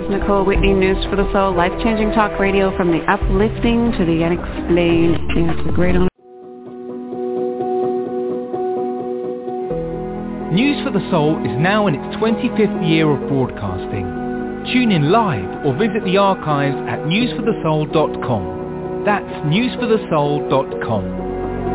is Nicole Whitney, News for the Soul, life-changing talk radio from the uplifting to the unexplained. It's a great honor. News for the Soul is now in its 25th year of broadcasting. Tune in live or visit the archives at newsforthesoul.com. That's newsforthesoul.com.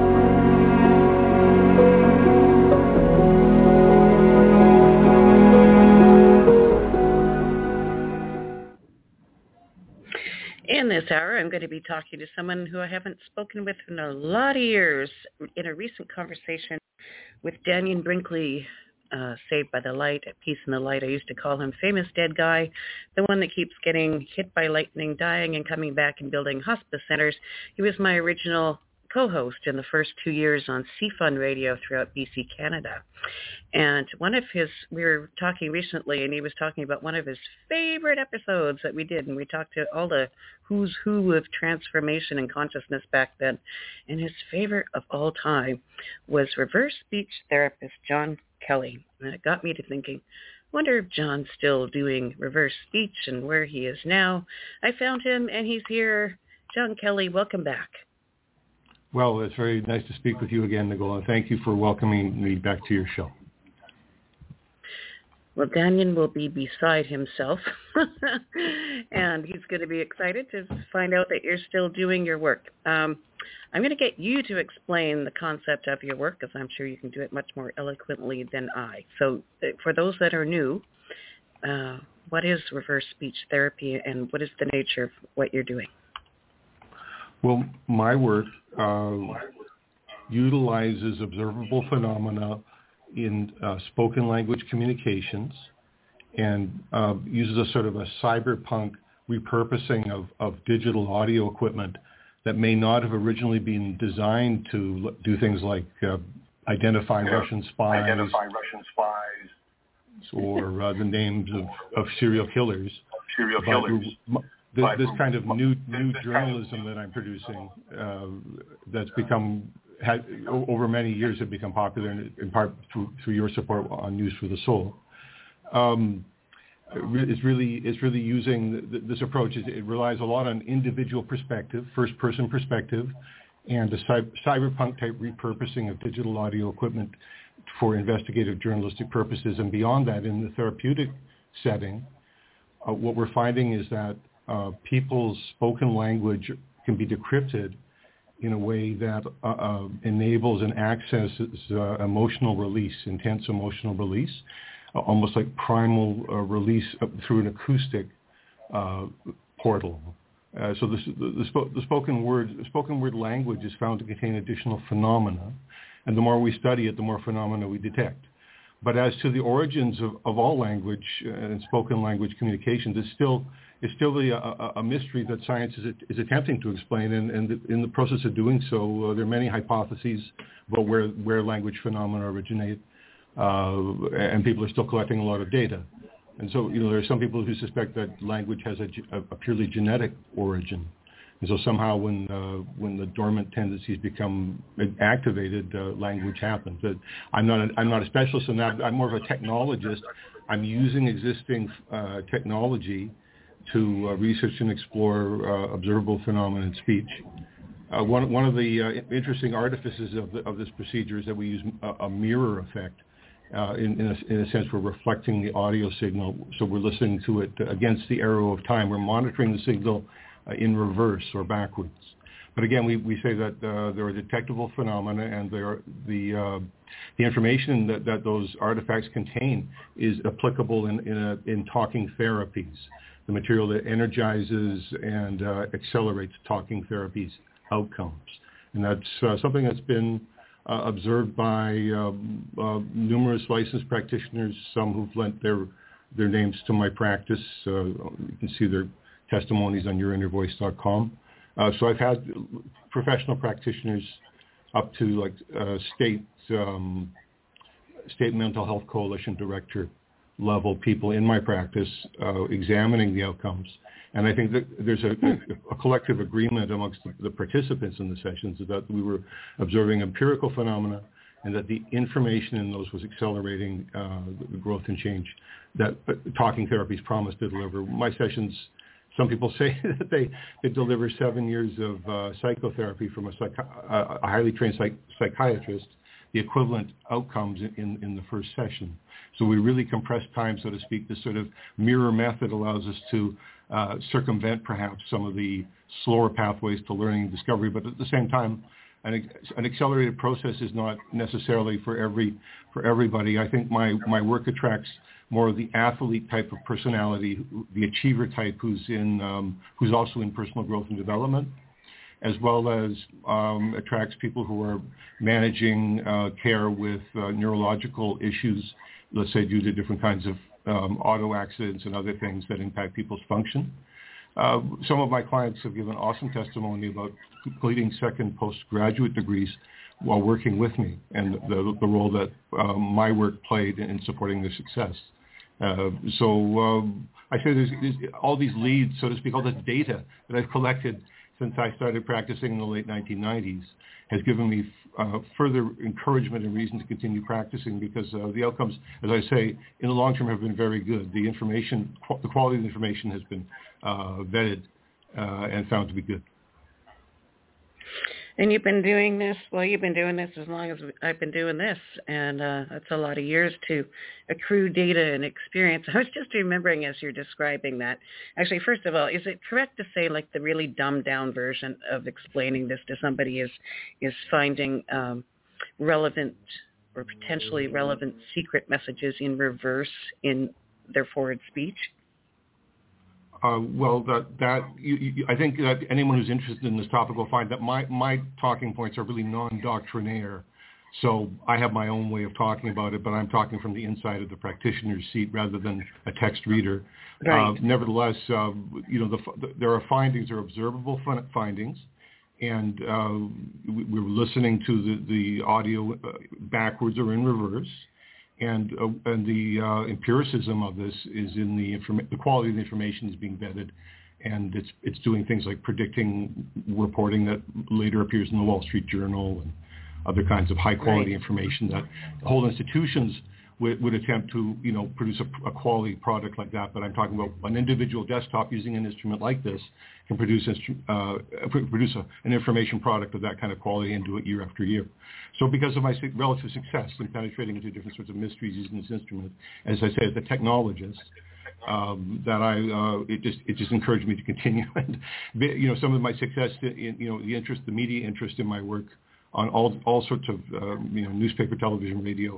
In this hour, I'm going to be talking to someone who I haven't spoken with in a lot of years. In a recent conversation with Dannion Brinkley, Saved by the Light, at Peace in the Light. I used to call him Famous Dead Guy, the one that keeps getting hit by lightning, dying, and coming back and building hospice centers. He was my original co-host in the first 2 years on CFUN Radio throughout BC, Canada. And we were talking recently, and he was talking about one of his favorite episodes that we did, and we talked to all the who's who of transformation and consciousness back then. And his favorite of all time was reverse speech therapist John Kelly. And it got me to thinking, wonder if John's still doing reverse speech and where he is now. I found him, and he's here. John Kelly, welcome back. Well, it's very nice to speak with you again, Nicole, and thank you for welcoming me back to your show. Well, Dannion will be beside himself, and he's going to be excited to find out that you're still doing your work. I'm going to get you to explain the concept of your work, because I'm sure you can do it much more eloquently than I. So for those that are new, what is reverse speech therapy, and what is the nature of what you're doing? Well, my work utilizes observable phenomena in spoken language communications and uses a sort of a cyberpunk repurposing of digital audio equipment that may not have originally been designed to do things like identify Russian spies or the names of serial killers. This kind of new journalism that I'm producing that's over many years have become popular in part through your support on News for the Soul. It's really using this approach. It relies a lot on individual perspective, first-person perspective, and a cyberpunk type repurposing of digital audio equipment for investigative journalistic purposes. And beyond that, in the therapeutic setting, what we're finding is that people's spoken language can be decrypted in a way that enables and accesses emotional release, intense emotional release, almost like primal release through an acoustic portal. So the spoken word language is found to contain additional phenomena, and the more we study it, the more phenomena we detect. But as to the origins of all language and spoken language communications, it's still a mystery that science is attempting to explain, and in the process of doing so, there are many hypotheses about where language phenomena originate, and people are still collecting a lot of data. And so, there are some people who suspect that language has a purely genetic origin. And so somehow when the dormant tendencies become activated, language happens. But I'm not a specialist in that. I'm more of a technologist. I'm using existing technology to research and explore observable phenomena in speech. One of the interesting artifices of this procedure is that we use a mirror effect. In a sense, we're reflecting the audio signal, so we're listening to it against the arrow of time. We're monitoring the signal in reverse or backwards. But again, we say that there are detectable phenomena, and the information that those artifacts contain is applicable in talking therapies, the material that energizes and accelerates talking therapies outcomes. And that's something that's been observed by numerous licensed practitioners, some who've lent their names to my practice. You can see their testimonies on yourinnervoice.com. So I've had professional practitioners up to state mental health coalition director level people in my practice examining the outcomes. And I think that there's a collective agreement amongst the participants in the sessions that we were observing empirical phenomena and that the information in those was accelerating the growth and change that talking therapies promised to deliver. My sessions, some people say that they deliver 7 years of psychotherapy from a highly trained psychiatrist, the equivalent outcomes in the first session. So we really compress time, so to speak. This sort of mirror method allows us to circumvent perhaps some of the slower pathways to learning and discovery, but at the same time, an accelerated process is not necessarily for everybody. I think my work attracts more of the athlete type of personality, the achiever type, who's also in personal growth and development, as well as attracts people who are managing care with neurological issues, let's say due to different kinds of auto accidents and other things that impact people's function. Some of my clients have given awesome testimony about completing second postgraduate degrees while working with me, and the role that my work played in supporting their success. So I say there's all these leads, so to speak, all this data that I've collected since I started practicing in the late 1990s has given me further encouragement and reason to continue practicing, because the outcomes, as I say, in the long term have been very good. The information, the quality of the information has been vetted and found to be good. And you've been doing this as long as I've been doing this, and that's a lot of years to accrue data and experience. I was just remembering as you're describing that. Actually, first of all, is it correct to say like the really dumbed down version of explaining this to somebody is finding relevant or potentially relevant secret messages in reverse in their forward speech? Well, I think that anyone who's interested in this topic will find that my talking points are really non-doctrinaire. So I have my own way of talking about it, but I'm talking from the inside of the practitioner's seat rather than a text reader. Right. Nevertheless, there are findings, or observable findings, and we're listening to the audio backwards or in reverse. And the empiricism of this is in the quality of the information is being vetted, and it's doing things like predicting reporting that later appears in the Wall Street Journal and other kinds of high quality information that whole institutions would attempt to produce a quality product like that. But I'm talking about an individual desktop using an instrument like this can produce an information product of that kind of quality and do it year after year. So because of my relative success in penetrating into different sorts of mysteries using this instrument, as I say, as a technologist, it just encouraged me to continue. And some of my success in the media interest in my work on all sorts of newspaper, television, radio.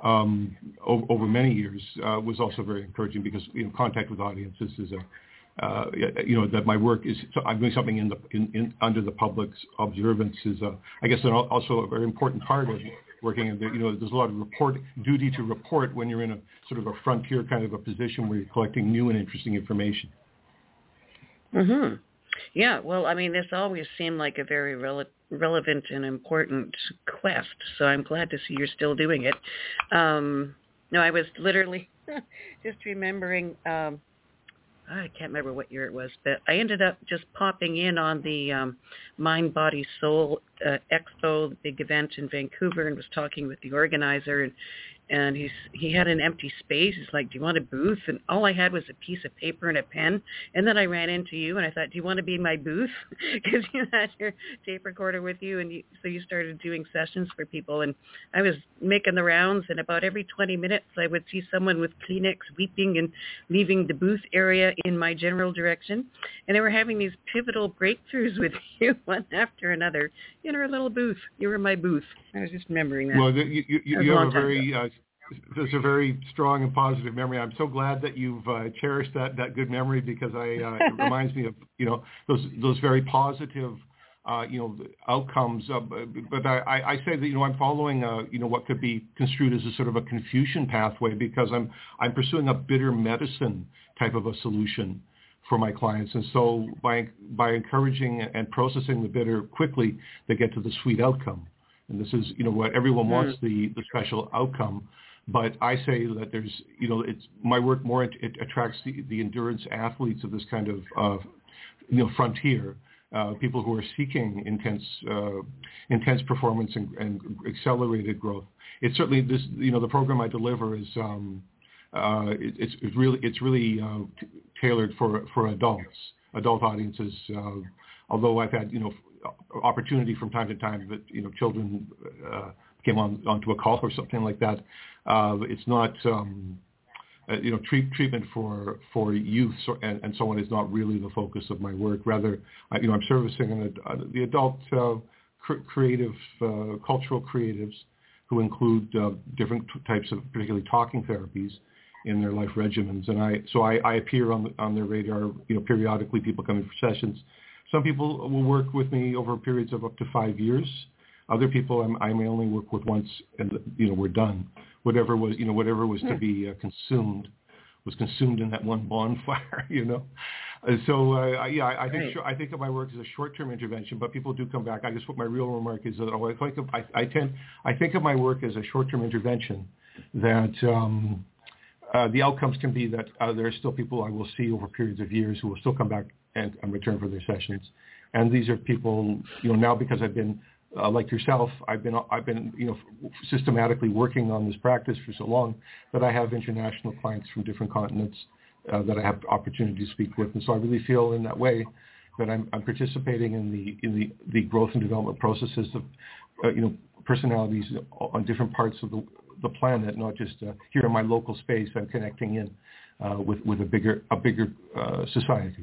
Over many years was also very encouraging, because contact with audiences is that my work is, so I'm doing something in under the public's observance is I guess also a very important part of working in there's a lot of duty to report when you're in a sort of a frontier kind of a position where you're collecting new and interesting information. Mm-hmm. Yeah, well, I mean, this always seemed like a very relevant and important quest, so I'm glad to see you're still doing it. No, I was literally just remembering, I can't remember what year it was, but I ended up just popping in on the Mind, Body, Soul Expo, the big event in Vancouver, and was talking with the organizer, and he had an empty space. He's like, do you want a booth? And all I had was a piece of paper and a pen. And then I ran into you, and I thought, do you want to be in my booth? Because you had your tape recorder with you, and so you started doing sessions for people. And I was making the rounds, and about every 20 minutes I would see someone with Kleenex weeping and leaving the booth area in my general direction. And they were having these pivotal breakthroughs with you, one after another, in our little booth. You were my booth. I was just remembering that. Well, you have a very there's a very strong and positive memory. I'm so glad that you've cherished that good memory, because it reminds me of those very positive outcomes. But I say that I'm following what could be construed as a sort of a Confucian pathway, because I'm pursuing a bitter medicine type of a solution for my clients, and so by encouraging and processing the bitter quickly, they get to the sweet outcome. And this is what everyone wants, the special outcome. But I say that there's, it's my work more, it attracts the endurance athletes of this kind of, frontier people who are seeking intense performance and accelerated growth. It's certainly this. The program I deliver is it's really tailored for adult audiences. Although I've had opportunity from time to time that children came onto a call or something like that. It's not. Treatment for youth and so on is not really the focus of my work. Rather, I'm servicing the adult creative, cultural creatives who include different types of particularly talking therapies in their life regimens. And I appear on their radar, periodically, people coming for sessions. Some people will work with me over periods of up to 5 years. Other people I may only work with once, and we're done. Whatever was to be consumed was consumed in that one bonfire. So I think of my work as a short-term intervention, but people do come back. I guess what my real remark is that I think of my work as a short-term intervention. That the outcomes can be that there are still people I will see over periods of years who will still come back and return for their sessions, and these are people now because I've been. Like yourself, I've been systematically working on this practice for so long that I have international clients from different continents that I have opportunity to speak with, and so I really feel in that way that I'm participating in the growth and development processes of personalities on different parts of the planet, not just here in my local space. I'm connecting in with a bigger society.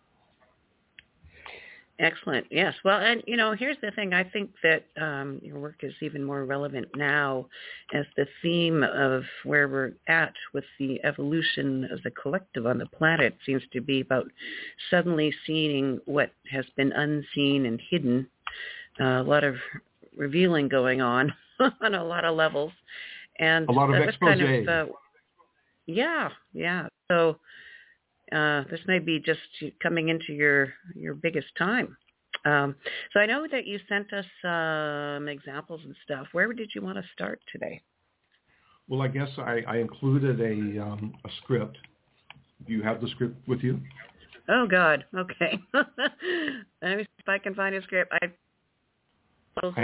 Excellent. Yes. Well, and, here's the thing. I think that your work is even more relevant now as the theme of where we're at with the evolution of the collective on the planet seems to be about suddenly seeing what has been unseen and hidden. A lot of revealing going on on a lot of levels. And a lot of expose. Yeah. So this may be just coming into your biggest time. So I know that you sent us some examples and stuff. Where did you want to start today? Well, I guess I included a script. Do you have the script with you? Oh, God. Okay. Let me see if I can find a script. It's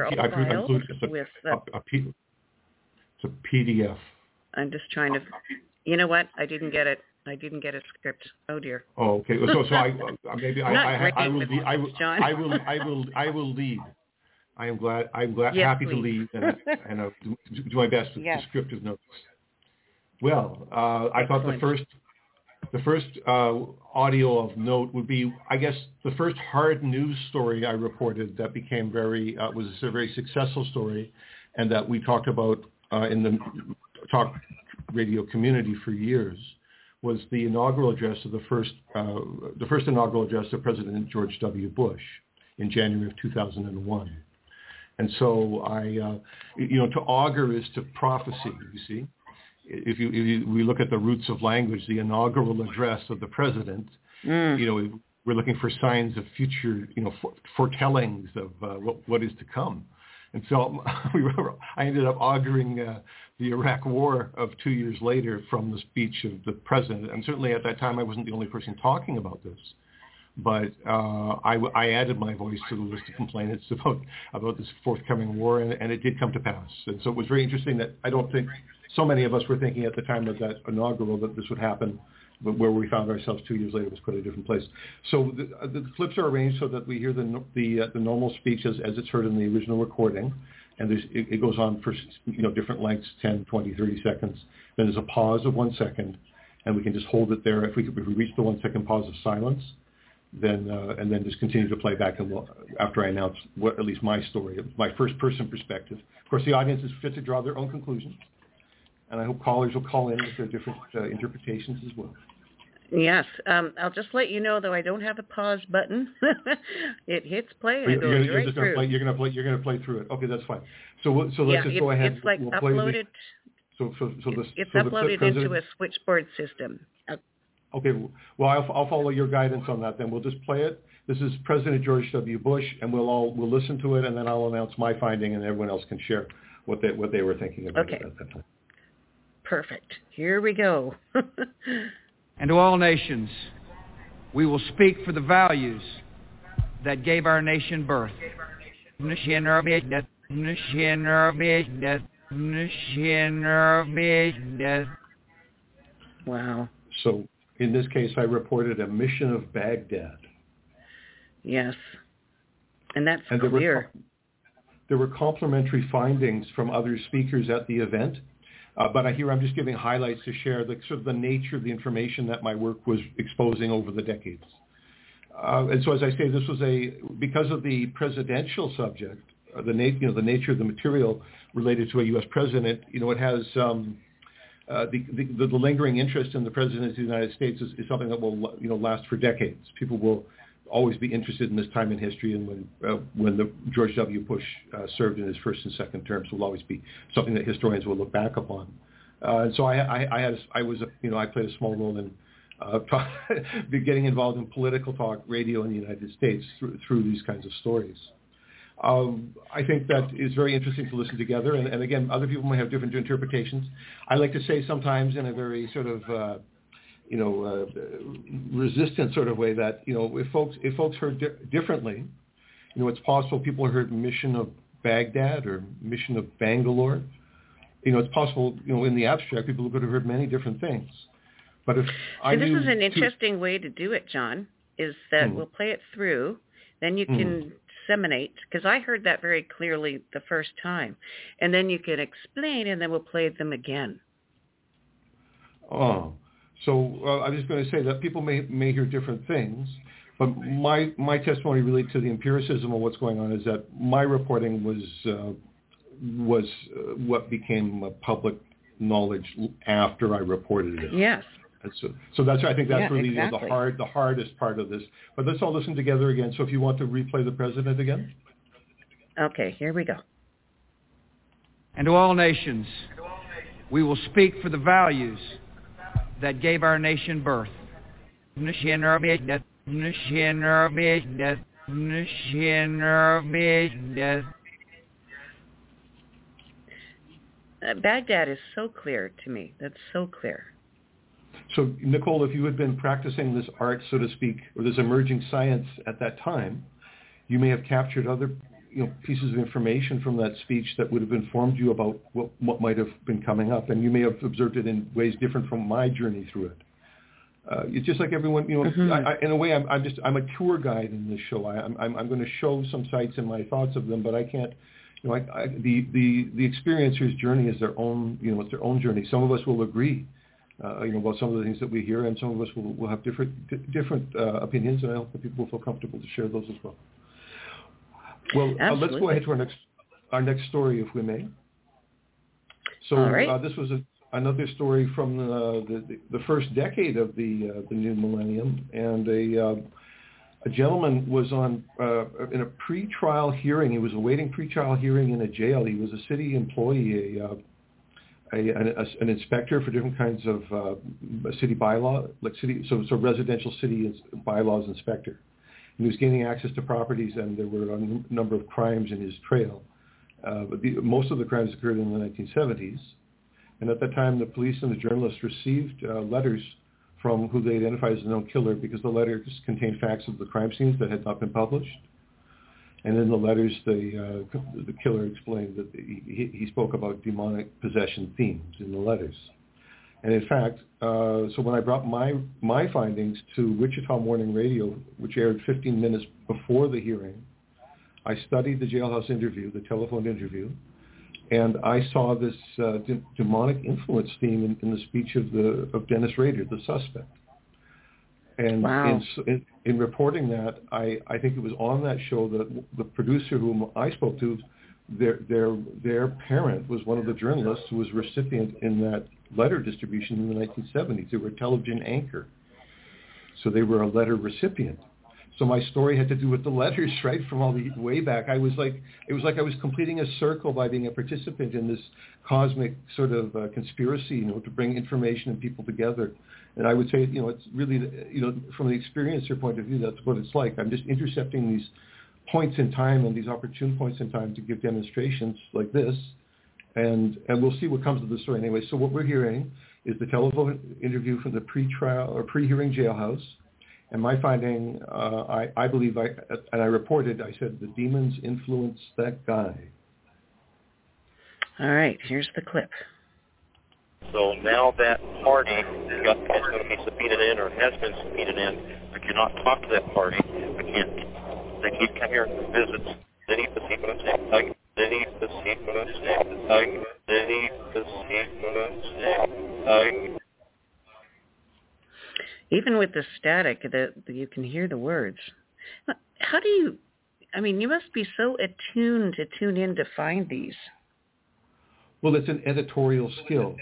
a PDF. I'm just trying to. You know what? I didn't get it. I didn't get a script. Oh dear. Oh, okay. So I will lead. I am glad. Yes, happy please. to lead and do my best with descriptive notes. Well, I thought the first audio of note would be, I guess, the first hard news story I reported that became was a very successful story, and that we talked about in the talk radio community for years. Was the inaugural address of the first inaugural address of President George W. Bush in January of 2001. And so to augur is to prophecy. You see, if we look at the roots of language, the inaugural address of the president, we're looking for signs of future, foretellings of what is to come. And so I ended up auguring the Iraq War of 2 years later from the speech of the president. And certainly at that time, I wasn't the only person talking about this. But I added my voice to the list of complainants about this forthcoming war, and it did come to pass. And so it was very interesting that I don't think so many of us were thinking at the time of that inaugural that this would happen, but where we found ourselves 2 years later was quite a different place. So the clips are arranged so that we hear the normal speech as it's heard in the original recording, and it goes on for different lengths, 10, 20, 30 seconds. Then there's a pause of 1 second, and we can just hold it there. If we reach the 1 second pause of silence, then and then just continue to play back, and after I announce at least my story, my first person perspective. Of course, the audience is fit to draw their own conclusions, and I hope callers will call in with their different interpretations as well. Yes. I'll just let you know, though, I don't have a pause button. It hits play and it goes right through. You're going to play through it. Okay, that's fine. So let's just go ahead. It's like uploaded. It's uploaded into a switchboard system. Okay. Well, I'll follow your guidance on that. Then we'll just play it. This is President George W. Bush, and we'll listen to it, and then I'll announce my finding, and everyone else can share what they were thinking about it at that time. Perfect. Here we go. And to all nations, we will speak for the values that gave our nation birth. Wow. So in this case, I reported a mission of Baghdad. Yes. And that's and clear. There were complementary findings from other speakers at the event. But I'm just giving highlights to share the sort of the nature of the information that my work was exposing over the decades. And so, as I say, this was because of the presidential subject, the nature of the material related to a U.S. president. It has the lingering interest in the president of the United States is something that will last for decades. People will always be interested in this time in history, and when the George W. Bush served in his first and second terms will always be something that historians will look back upon. And so I played a small role in getting involved in political talk radio in the United States through these kinds of stories. I think that it's very interesting to listen together, and again, other people may have different interpretations. I like to say sometimes in a very sort of resistant sort of way that, if folks heard differently, it's possible people heard Mission of Baghdad or Mission of Bangalore. It's possible, in the abstract, people could have heard many different things. But if this is an interesting way to do it, John, is that we'll play it through, then you can disseminate, because I heard that very clearly the first time, and then you can explain, and then we'll play them again. Oh. So I'm just going to say that people may hear different things, but my testimony related to the empiricism of what's going on is that my reporting was what became public knowledge after I reported it. Yes. And so that's I think that's really exactly. the hardest part of this. But let's all listen together again. So if you want to replay the president again. Okay, here we go. And to all nations, we will speak for the values that gave our nation birth. Baghdad is so clear to me. That's so clear. So, Nicole, if you had been practicing this art, so to speak, or this emerging science at that time, you may have captured other pieces of information from that speech that would have informed you about what might have been coming up, and you may have observed it in ways different from my journey through it. It's just like everyone, in a way, I'm a tour guide in this show. I'm going to show some sites and my thoughts of them, but I can't. The experiencer's journey is their own. It's their own journey. Some of us will agree, about some of the things that we hear, and some of us will have different opinions, and I hope that people will feel comfortable to share those as well. Well, let's go ahead to our next story, if we may. So this was another story from the first decade of the new millennium, and a gentleman was on in a pre-trial hearing. He was awaiting pre-trial hearing in a jail. He was a city employee, an inspector for different kinds of city bylaw, so residential city bylaws inspector. And he was gaining access to properties, and there were a number of crimes in his trail. But most of the crimes occurred in the 1970s. And at that time, the police and the journalists received letters from who they identified as the known killer, because the letters contained facts of the crime scenes that had not been published. And in the letters, the killer explained that he spoke about demonic possession themes in the letters. And in fact, so when I brought my findings to Wichita Morning Radio, which aired 15 minutes before the hearing, I studied the jailhouse interview, the telephone interview, and I saw this demonic influence theme in the speech of Dennis Rader, the suspect. And wow. in reporting that, I think it was on that show that the producer whom I spoke to, their parent was one of the journalists who was recipient in that letter distribution in the 1970s. They were a television anchor, so they were a letter recipient. So my story had to do with the letters, right, from all the way back. It was like I was completing a circle by being a participant in this cosmic sort of conspiracy, to bring information and people together. And I would say, it's really, from the experiencer point of view, that's what it's like. I'm just intercepting these points in time and these opportune points in time to give demonstrations like this, and we'll see what comes of the story anyway. So what we're hearing is the telephone interview from the pre-trial or pre-hearing jailhouse, And my finding, I believe, I reported, I said, the demons influenced that guy. All right, here's the clip. So now that party is going to be subpoenaed in or has been subpoenaed in. I cannot talk to that party. I can't. They keep coming here and visit. They need to see what I'm saying. They need to see what I'm saying. They need to see what I'm saying. Even with the static, you can hear the words. How do you, you must be so attuned to tune in to find these. Well, it's an editorial skill,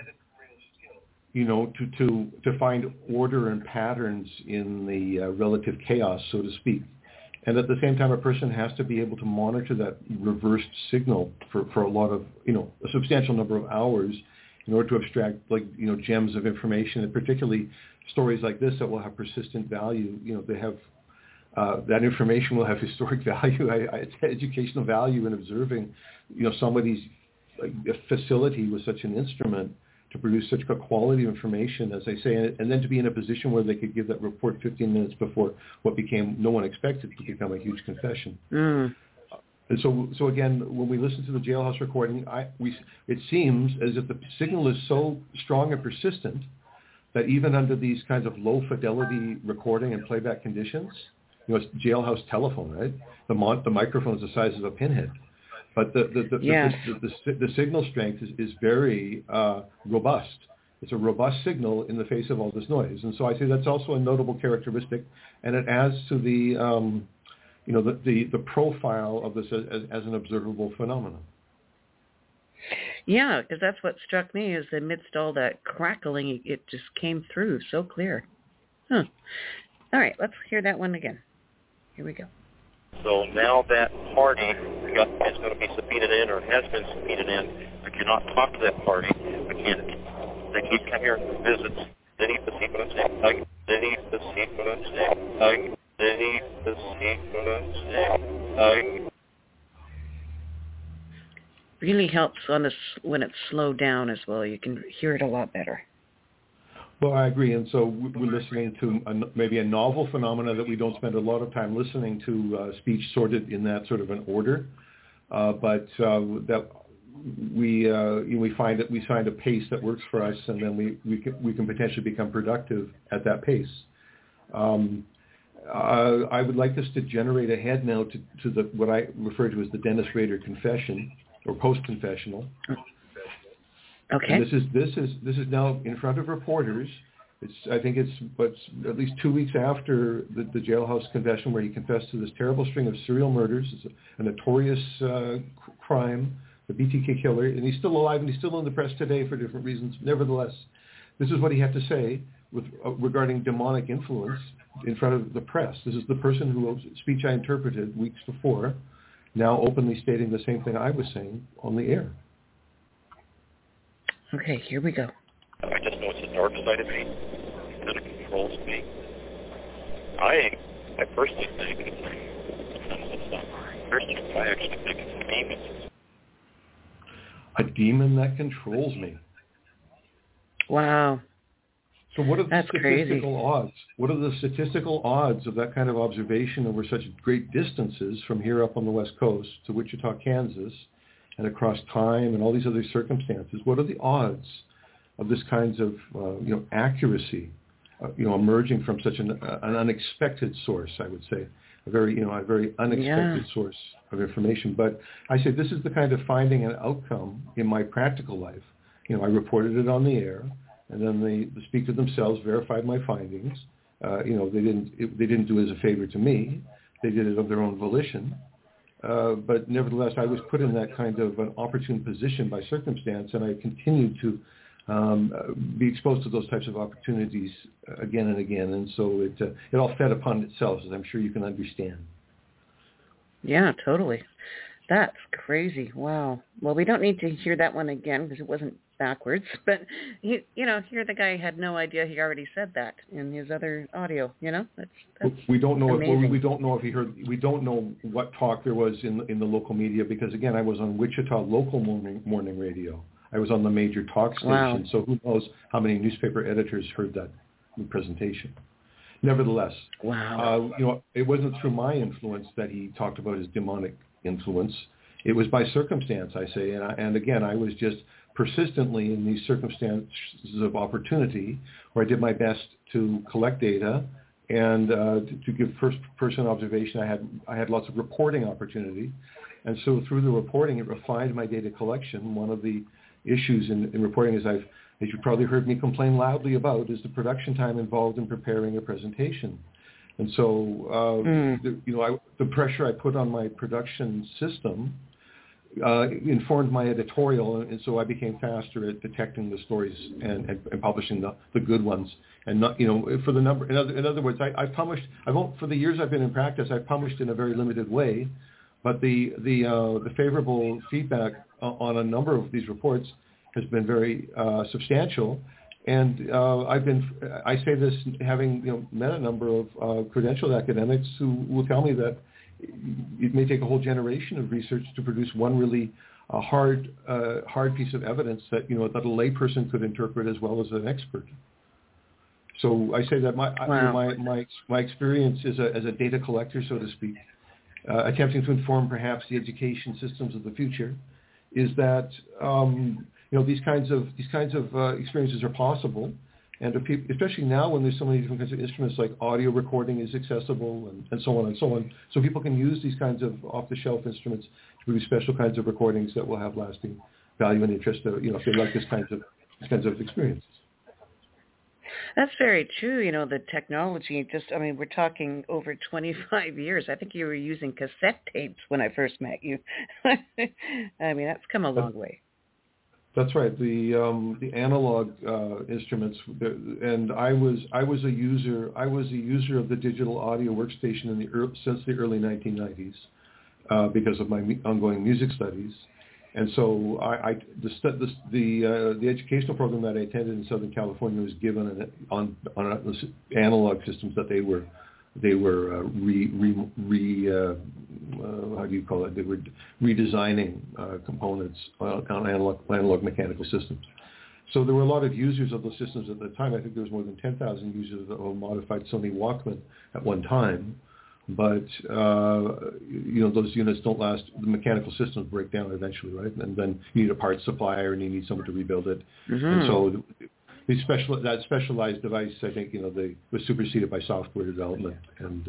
to find order and patterns in the relative chaos, so to speak. And at the same time, a person has to be able to monitor that reversed signal for a lot of, a substantial number of hours in order to abstract, gems of information, and particularly stories like this that will have persistent value. They have, that information will have historic value, it's educational value in observing, somebody's facility with such an instrument to produce such good quality information, as I say, and then to be in a position where they could give that report 15 minutes before what became, no one expected to become a huge confession. Mm. And so again, when we listen to the jailhouse recording, it seems as if the signal is so strong and persistent that even under these kinds of low fidelity recording and playback conditions, it's jailhouse telephone, right? The microphone is the size of a pinhead. But the signal strength is very robust. It's a robust signal in the face of all this noise, and so I say that's also a notable characteristic, and it adds to the the profile of this as an observable phenomenon. Yeah, because that's what struck me is amidst all that crackling, it just came through so clear. Huh. All right, let's hear that one again. Here we go. So now that party is going to be subpoenaed in or has been subpoenaed in. I cannot talk to that party. I can't. They keep coming here and visit. They need to see what I'm saying. They need to see what I'm saying. They need to see what I'm saying. Really helps when it's slowed down as well. You can hear it a lot better. Well, I agree, and so we're listening to maybe a novel phenomena that we don't spend a lot of time listening to speech sorted in that sort of an order, but that we find a pace that works for us, and then we can potentially become productive at that pace. I would like us to generate ahead now to what I refer to as the Dennis Rader confession or post-confessional. Okay. And this is now in front of reporters. I think it's at least 2 weeks after the jailhouse confession, where he confessed to this terrible string of serial murders. It's a notorious crime, the BTK killer, and he's still alive and he's still in the press today for different reasons. Nevertheless, this is what he had to say regarding demonic influence in front of the press. This is the person whose speech I interpreted weeks before, now openly stating the same thing I was saying on the air. Okay, here we go. I just know it's the dark side of me that it controls me. I personally think it's not. Personally, I actually think it's a demon. A demon that controls me. Wow. So what are the statistical crazy. odds? What are the statistical odds of that kind of observation over such great distances from here up on the West Coast to Wichita, Kansas, and across time and all these other circumstances? What are the odds of this kinds of accuracy, emerging from such an unexpected source? I would say a very unexpected source of information. But I say this is the kind of finding and outcome in my practical life. I reported it on the air, and then the speaker themselves verified my findings. They didn't do it as a favor to me. They did it of their own volition. But nevertheless, I was put in that kind of an opportune position by circumstance, and I continued to be exposed to those types of opportunities again and again. And so it all fed upon itself, as I'm sure you can understand. Yeah, totally. That's crazy. Wow. Well, we don't need to hear that one again because it wasn't backwards. But, here the guy had no idea he already said that in his other audio. That's we don't know amazing. we don't know if he heard. We don't know what talk there was in the local media because, again, I was on Wichita local morning radio. I was on the major talk station. Wow. So who knows how many newspaper editors heard that presentation. Nevertheless, wow. It wasn't through my influence that he talked about his demonic influence. It was by circumstance, I say. And again, I was just persistently in these circumstances of opportunity where I did my best to collect data and to give first-person observation. I had lots of reporting opportunity. And so through the reporting, it refined my data collection. One of the issues in reporting as you probably heard me complain loudly about, is the production time involved in preparing a presentation. And so, the pressure I put on my production system informed my editorial, and so I became faster at detecting the stories and publishing the good ones. And not, for the number. In other words, I've published. For the years I've been in practice, I've published in a very limited way, but the favorable feedback on a number of these reports has been very substantial. And I say this having met a number of credentialed academics who will tell me that it may take a whole generation of research to produce one really hard piece of evidence that that a layperson could interpret as well as an expert. So I say that my experience as a data collector, so to speak, attempting to inform perhaps the education systems of the future, is that these kinds of experiences are possible, and especially now when there's so many different kinds of instruments, like audio recording is accessible, and so on and so on. So people can use these kinds of off-the-shelf instruments to produce special kinds of recordings that will have lasting value and interest. If they like these kinds of experiences. That's very true. The technology, we're talking over 25 years. I think you were using cassette tapes when I first met you. That's come a long way. That's right. The analog instruments, and I was a user of the digital audio workstation since the early 1990s because of my ongoing music studies. And so the educational program that I attended in Southern California was given on analog systems that they were redesigning components on analog mechanical systems. So there were a lot of users of those systems at the time. I think there was more than 10,000 users of a modified Sony Walkman at one time. But those units don't last. The mechanical systems break down eventually, right? And then you need a parts supplier, and you need someone to rebuild it. Mm-hmm. And so that specialized device, I think, they was superseded by software development. And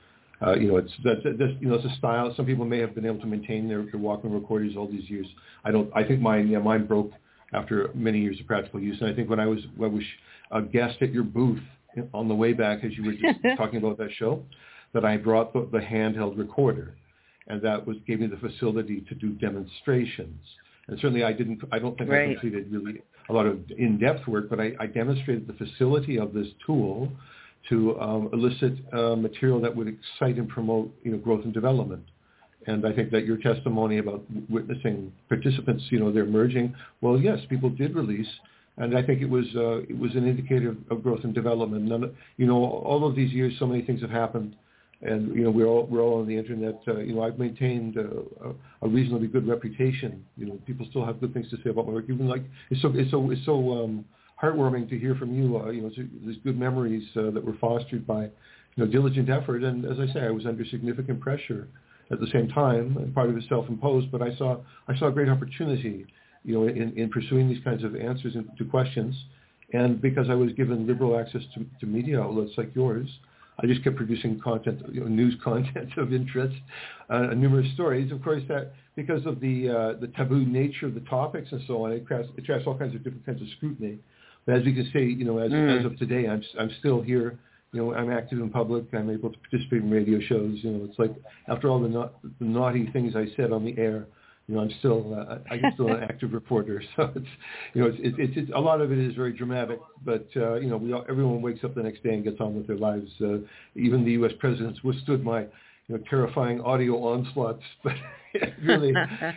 it's a style. Some people may have been able to maintain their Walkman recorders all these years. I think mine broke after many years of practical use. And I think when I was a guest at your booth on the way back, as you were just talking about that show, that I brought the handheld recorder, and that gave me the facility to do demonstrations. And certainly I don't think I completed really a lot of in-depth work, but I demonstrated the facility of this tool to elicit material that would excite and promote growth and development. And I think that your testimony about witnessing participants, they're merging. Well, yes, people did release. And I think it was an indicator of growth and development. All of these years, so many things have happened. And we're all on the internet. I've maintained a reasonably good reputation. People still have good things to say about my work. Even it's so heartwarming to hear from you. There's good memories that were fostered by diligent effort. And as I say, I was under significant pressure at the same time, and part of it self-imposed. But I saw a great opportunity, in pursuing these kinds of answers to questions. And because I was given liberal access to media outlets like yours, I just kept producing content, news content of interest, numerous stories. Of course, that because of the taboo nature of the topics and so on, it attracts all kinds of different kinds of scrutiny. But as you can see, as of today, I'm still here. I'm active in public. I'm able to participate in radio shows. It's like after all the naughty things I said on the air, I'm still an active reporter. So it's a lot of it is very dramatic, but everyone wakes up the next day and gets on with their lives. Even the U.S. presidents withstood my terrifying audio onslaughts, but really,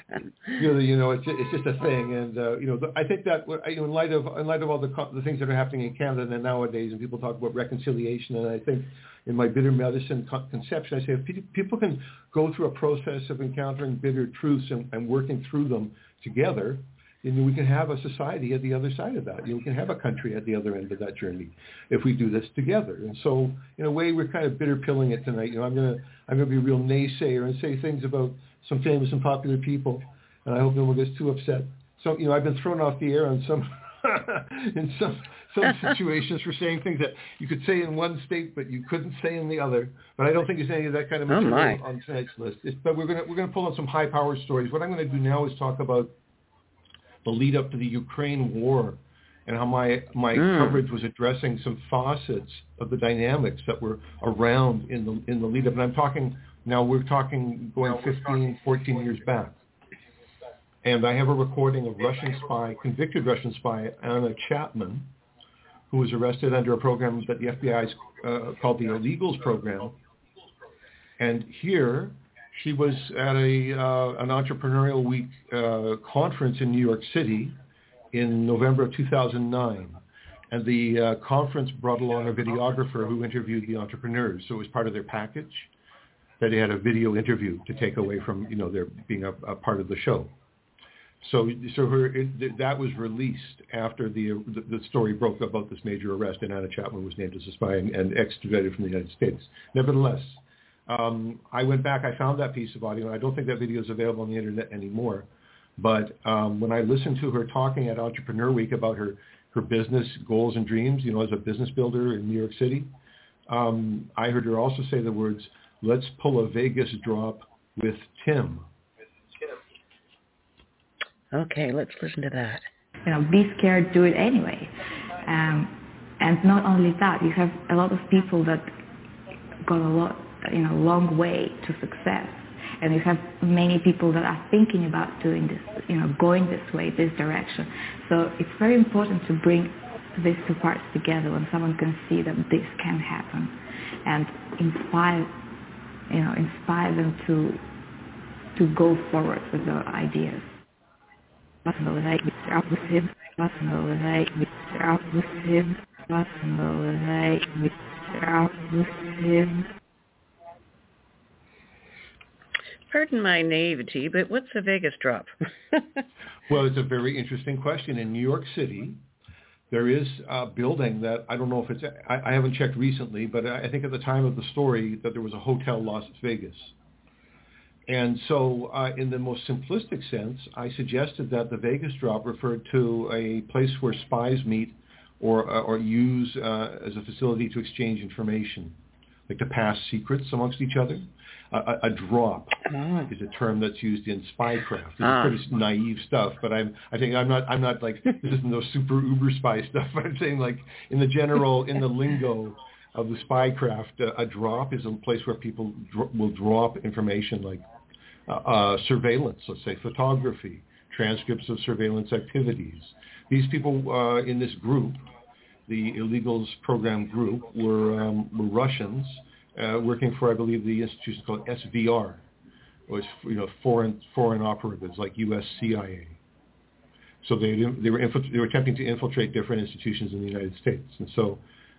it's just a thing. And I think that in light of all the things that are happening in Canada nowadays, and people talk about reconciliation, and I think in my bitter medicine conception, I say if people can go through a process of encountering bitter truths and working through them together, we can have a society at the other side of that. We can have a country at the other end of that journey if we do this together. And so, in a way, we're kind of bitter pilling it tonight. I'm gonna be a real naysayer and say things about some famous and popular people, and I hope no one gets too upset. So, I've been thrown off the air on some in some situations for saying things that you could say in one state, but you couldn't say in the other. But I don't think there's any of that kind of material on tonight's list. But we're gonna pull on some high-powered stories. What I'm going to do now is talk about the lead up to the Ukraine war and how my coverage was addressing some facets of the dynamics that were around in the lead up. And we're talking going 15, 14 years back. And I have a recording of convicted Russian spy, Anna Chapman, who was arrested under a program that the FBI called the Illegals Program. And here, she was at an Entrepreneurial Week conference in New York City in November of 2009. And the conference brought along a videographer who interviewed the entrepreneurs. So it was part of their package that they had a video interview to take away from, their being a part of the show. So that was released after the story broke about this major arrest, and Anna Chapman was named as a spy and extradited from the United States. Nevertheless, I went back, I found that piece of audio, and I don't think that video is available on the internet anymore. But when I listened to her talking at Entrepreneur Week about her business goals and dreams, as a business builder in New York City, I heard her also say the words, "Let's pull a Vegas drop with Tim." Okay, let's listen to that. Be scared, do it anyway. And not only that, you have a lot of people that got a long way to success. And you have many people that are thinking about doing this, going this way, this direction. So it's very important to bring these two parts together when someone can see that this can happen and inspire them to go forward with their ideas. Pardon my naivety, but what's a Vegas drop? Well, it's a very interesting question. In New York City, there is a building that I don't know if I haven't checked recently, but I think at the time of the story that there was a Hotel Las Vegas. And so in the most simplistic sense, I suggested that the Vegas drop referred to a place where spies meet or use as a facility to exchange information, like to pass secrets amongst each other. A drop is a term that's used in spycraft. It's pretty naive stuff, but I'm not like, this isn't no super uber spy stuff. I'm saying like in the lingo of the spycraft, a drop is a place where people will drop information like surveillance, let's say photography, transcripts of surveillance activities. These people in this group, the Illegals Program group, were Russians working for, I believe, the institution called SVR, was foreign operatives like U.S. CIA. So they were attempting to infiltrate different institutions in the United States, and so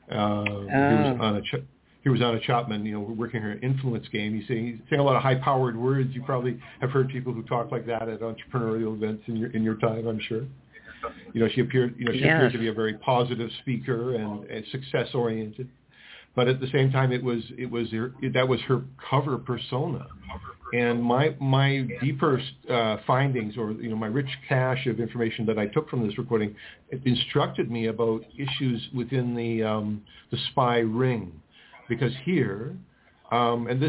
he was Anna Chapman, working her influence game. He's saying a lot of high-powered words. You probably have heard people who talk like that at entrepreneurial events in your time, I'm sure. She appeared to be a very positive speaker and success-oriented. But at the same time, that was her cover persona. And my deeper findings, or my rich cache of information that I took from this recording, it instructed me about issues within the spy ring. Because here, and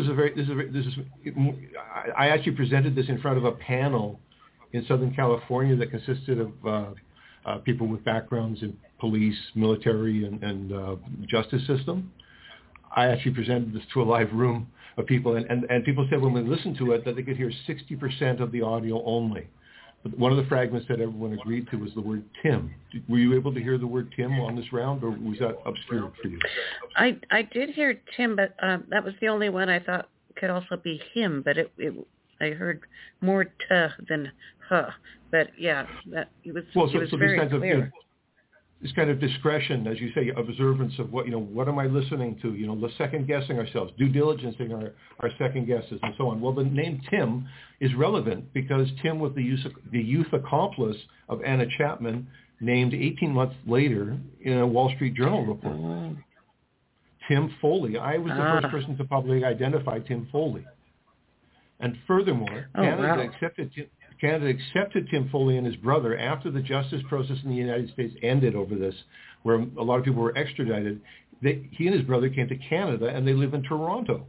I actually presented this in front of a panel in Southern California that consisted of people with backgrounds in police, military, and justice system. I actually presented this to a live room of people, and people said when we listened to it that they could hear 60% of the audio only. But one of the fragments that everyone agreed to was the word Tim. Were you able to hear the word Tim on this round, or was that obscure for you? I did hear Tim, but that was the only one I thought could also be him, but I heard more than huh. But yeah, that it was very clear. this kind of discretion, as you say, observance of what am I listening to? Second guessing ourselves, due diligencing our second guesses, and so on. Well, the name Tim is relevant because Tim was the youth accomplice of Anna Chapman, named 18 months later in a Wall Street Journal report. Oh. Tim Foley. I was the first person to publicly identify Tim Foley. And furthermore, Canada accepted Tim Foley and his brother after the justice process in the United States ended over this, where a lot of people were extradited. He and his brother came to Canada, and they live in Toronto.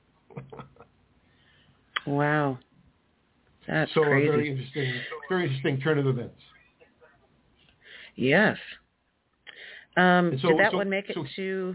Wow. That's so crazy. A very interesting turn of events. Yes. Did that one make it to...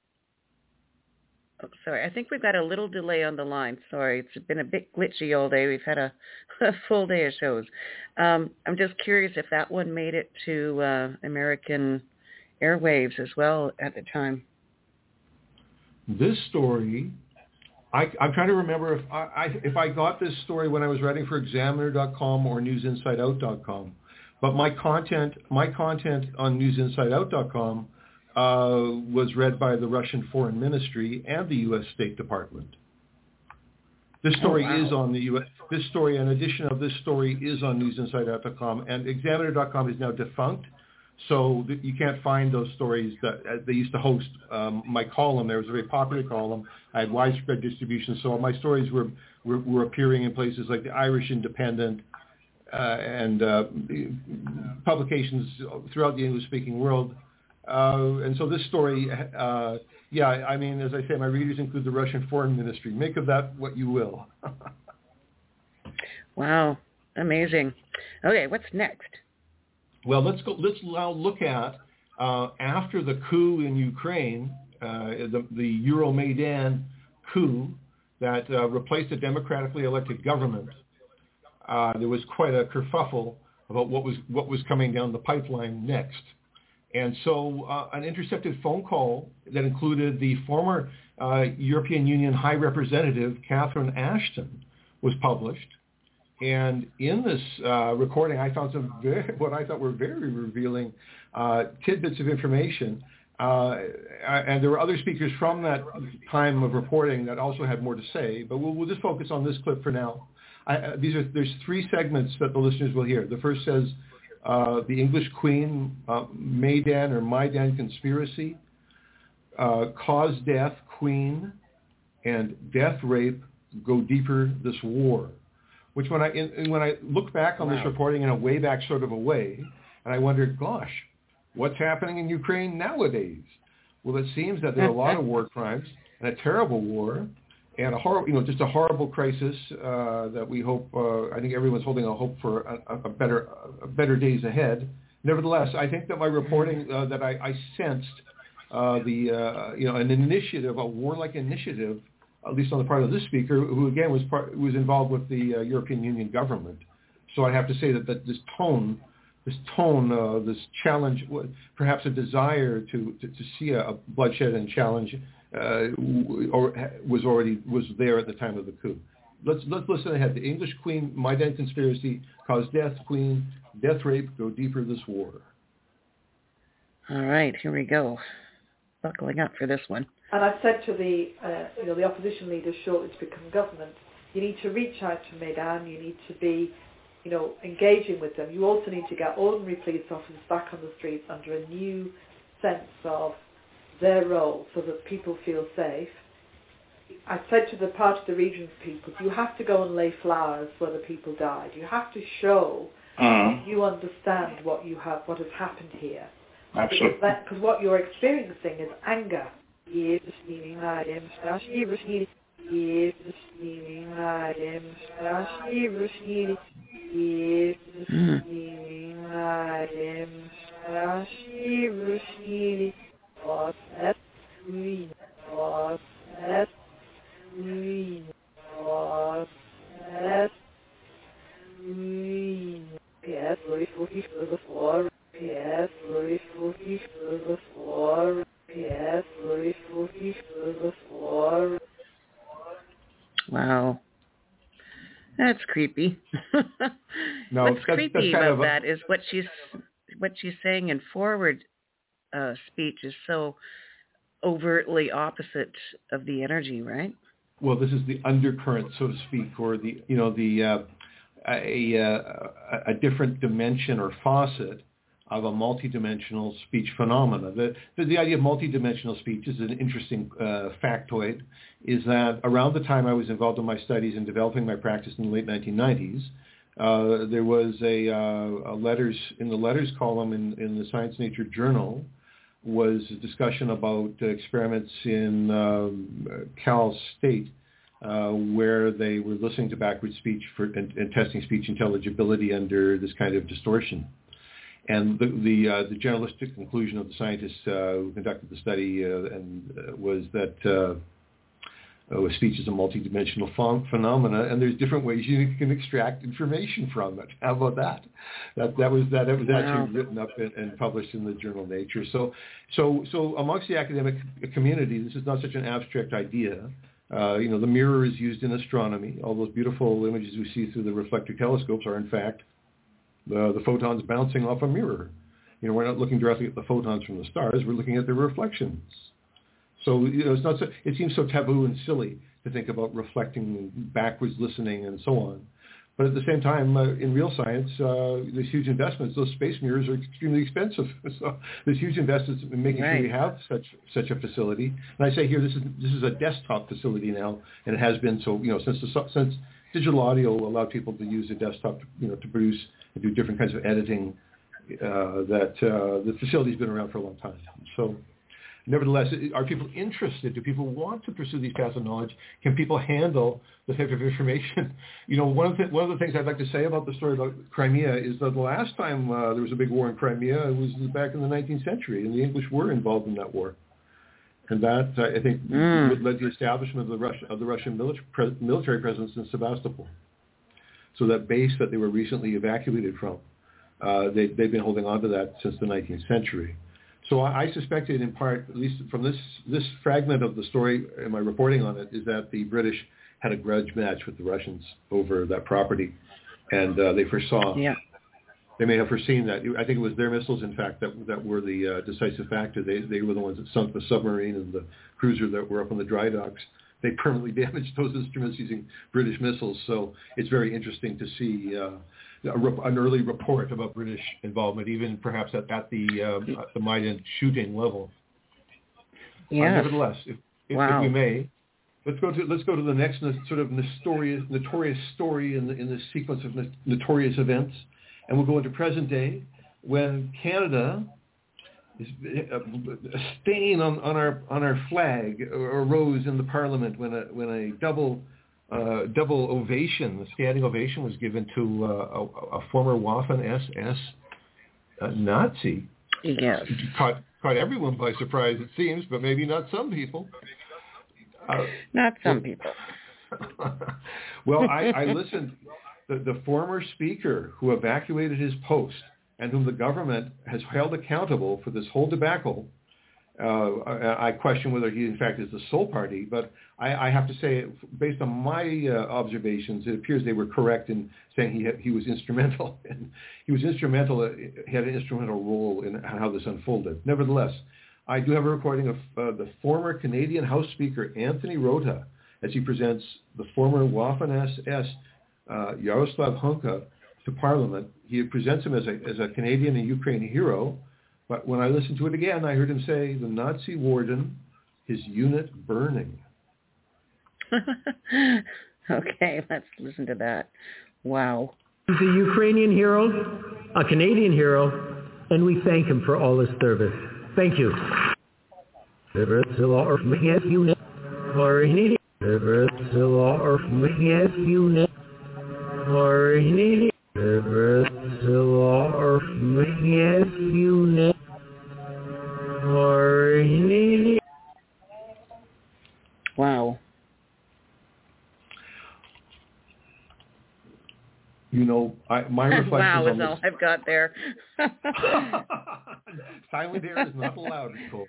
Oh, sorry, I think we've got a little delay on the line. Sorry, it's been a bit glitchy all day. We've had a full day of shows. I'm just curious if that one made it to American airwaves as well at the time. This story, I'm trying to remember if I got this story when I was writing for Examiner.com or NewsInsideOut.com. But my content on NewsInsideOut.com was read by the Russian Foreign Ministry and the U.S. State Department. This story is on the U.S. This story, an edition of this story, is on NewsInsideOut.com, and Examiner.com is now defunct, so you can't find those stories that they used to host. My column there was a very popular column. I had widespread distribution, so my stories were appearing in places like the Irish Independent and publications throughout the English-speaking world. And so this story, as I say, my readers include the Russian Foreign Ministry. Make of that what you will. Wow, amazing. Okay, what's next? Well, let's now look at after the coup in Ukraine, the Euromaidan coup that replaced a democratically elected government. There was quite a kerfuffle about what was coming down the pipeline next. And so an intercepted phone call that included the former European Union High Representative, Catherine Ashton, was published. And in this recording, I found what I thought were very revealing tidbits of information. And there were other speakers from that time of reporting that also had more to say. But we'll just focus on this clip for now. There's three segments that the listeners will hear. The first says, the English Queen, Maidan conspiracy, cause death, Queen, and death rape, go deeper, this war. Which when I look back on this reporting in a way back sort of a way, and I wondered, gosh, what's happening in Ukraine nowadays? Well, it seems that there are a lot of war crimes and a terrible war, and just a horrible crisis that we hope. I think everyone's holding a hope for a better days ahead. Nevertheless, I think that my reporting that I sensed an initiative, a warlike initiative, at least on the part of this speaker, who again was involved with the European Union government. So I have to say that this tone, this challenge, perhaps a desire to see a bloodshed and challenge. Was there at the time of the coup. Let's listen ahead. The English Queen, Maidan conspiracy, caused death, Queen, death rape, go deeper, this war. All right, here we go. Buckling up for this one. And I said to the opposition leaders shortly to become government, you need to reach out to Maidan. You need to be, engaging with them. You also need to get ordinary police officers back on the streets under a new sense of their role so that people feel safe. I said to the part of the region's people, you have to go and lay flowers where the people died. You have to show you understand what has happened here. Absolutely. Because what you're experiencing is anger. Wow. That's creepy. No, What's creepy about that is what she's saying in forward speech is so overtly opposite of the energy, right? Well, this is the undercurrent, so to speak, or a different dimension or faucet of a multidimensional speech phenomena. The idea of multidimensional speech is an interesting factoid, is that around the time I was involved in my studies and developing my practice in the late 1990s, there was a letters in the letters column in the Science Nature Journal was a discussion about experiments in Cal State where they were listening to backward speech and testing speech intelligibility under this kind of distortion. And the journalistic conclusion of the scientists who conducted the study was that speech is a multidimensional phenomena, and there's different ways you can extract information from it. How about that? That was actually written up and published in the journal Nature. So amongst the academic community, this is not such an abstract idea. The mirror is used in astronomy. All those beautiful images we see through the reflector telescopes are in fact the photons bouncing off a mirror. We're not looking directly at the photons from the stars. We're looking at the reflections. So, it's not so, it seems so taboo and silly to think about reflecting backwards listening and so on. But at the same time, in real science, there's huge investments. Those space mirrors are extremely expensive. So there's huge investments in making sure we have such a facility. And I say here, this is a desktop facility now, and it has been so, since digital audio allowed people to use a desktop, to produce and do different kinds of editing. The facility's been around for a long time. So, nevertheless, are people interested? Do people want to pursue these paths of knowledge? Can people handle the type of information? One of the things I'd like to say about the story about Crimea is that the last time there was a big war in Crimea, it was back in the 19th century, and the English were involved in that war. And that, I think, led to the establishment of the Russian military presence in Sevastopol. So that base that they were recently evacuated from, they've been holding on to that since the 19th century. So I suspected, in part, at least from this fragment of the story in my reporting on it, is that the British had a grudge match with the Russians over that property, and they foresaw. Yeah. They may have foreseen that. I think it was their missiles, in fact, that were the decisive factor. They were the ones that sunk the submarine and the cruiser that were up on the dry docks. They permanently damaged those instruments using British missiles. So it's very interesting to see an early report about British involvement, even perhaps at the Maidan shooting level. Yeah. Nevertheless, if we may, let's go to the next sort of notorious story in the sequence of notorious events, and we'll go into present day when Canada. A stain on our flag arose in the Parliament when a double ovation, a standing ovation, was given to a former Waffen-SS Nazi. Yes, caught everyone by surprise, it seems, but maybe not some people. Not some people. Well, I listened. The former speaker who evacuated his post and whom the government has held accountable for this whole debacle, I question whether he, in fact, is the sole party, but I have to say, based on my observations, it appears they were correct in saying he was instrumental. He was instrumental. He had an instrumental role in how this unfolded. Nevertheless, I do have a recording of the former Canadian House Speaker, Anthony Rota, as he presents the former Waffen-SS Yaroslav Hunka to Parliament. He presents him as a Canadian and Ukraine hero, but when I listened to it again, I heard him say, the Nazi warden, his unit burning. Okay, let's listen to that. Wow. He's a Ukrainian hero, a Canadian hero, and we thank him for all his service. Thank you. Wow. My reflections wow on is all I've got there. Silent air is not allowed, Nicole.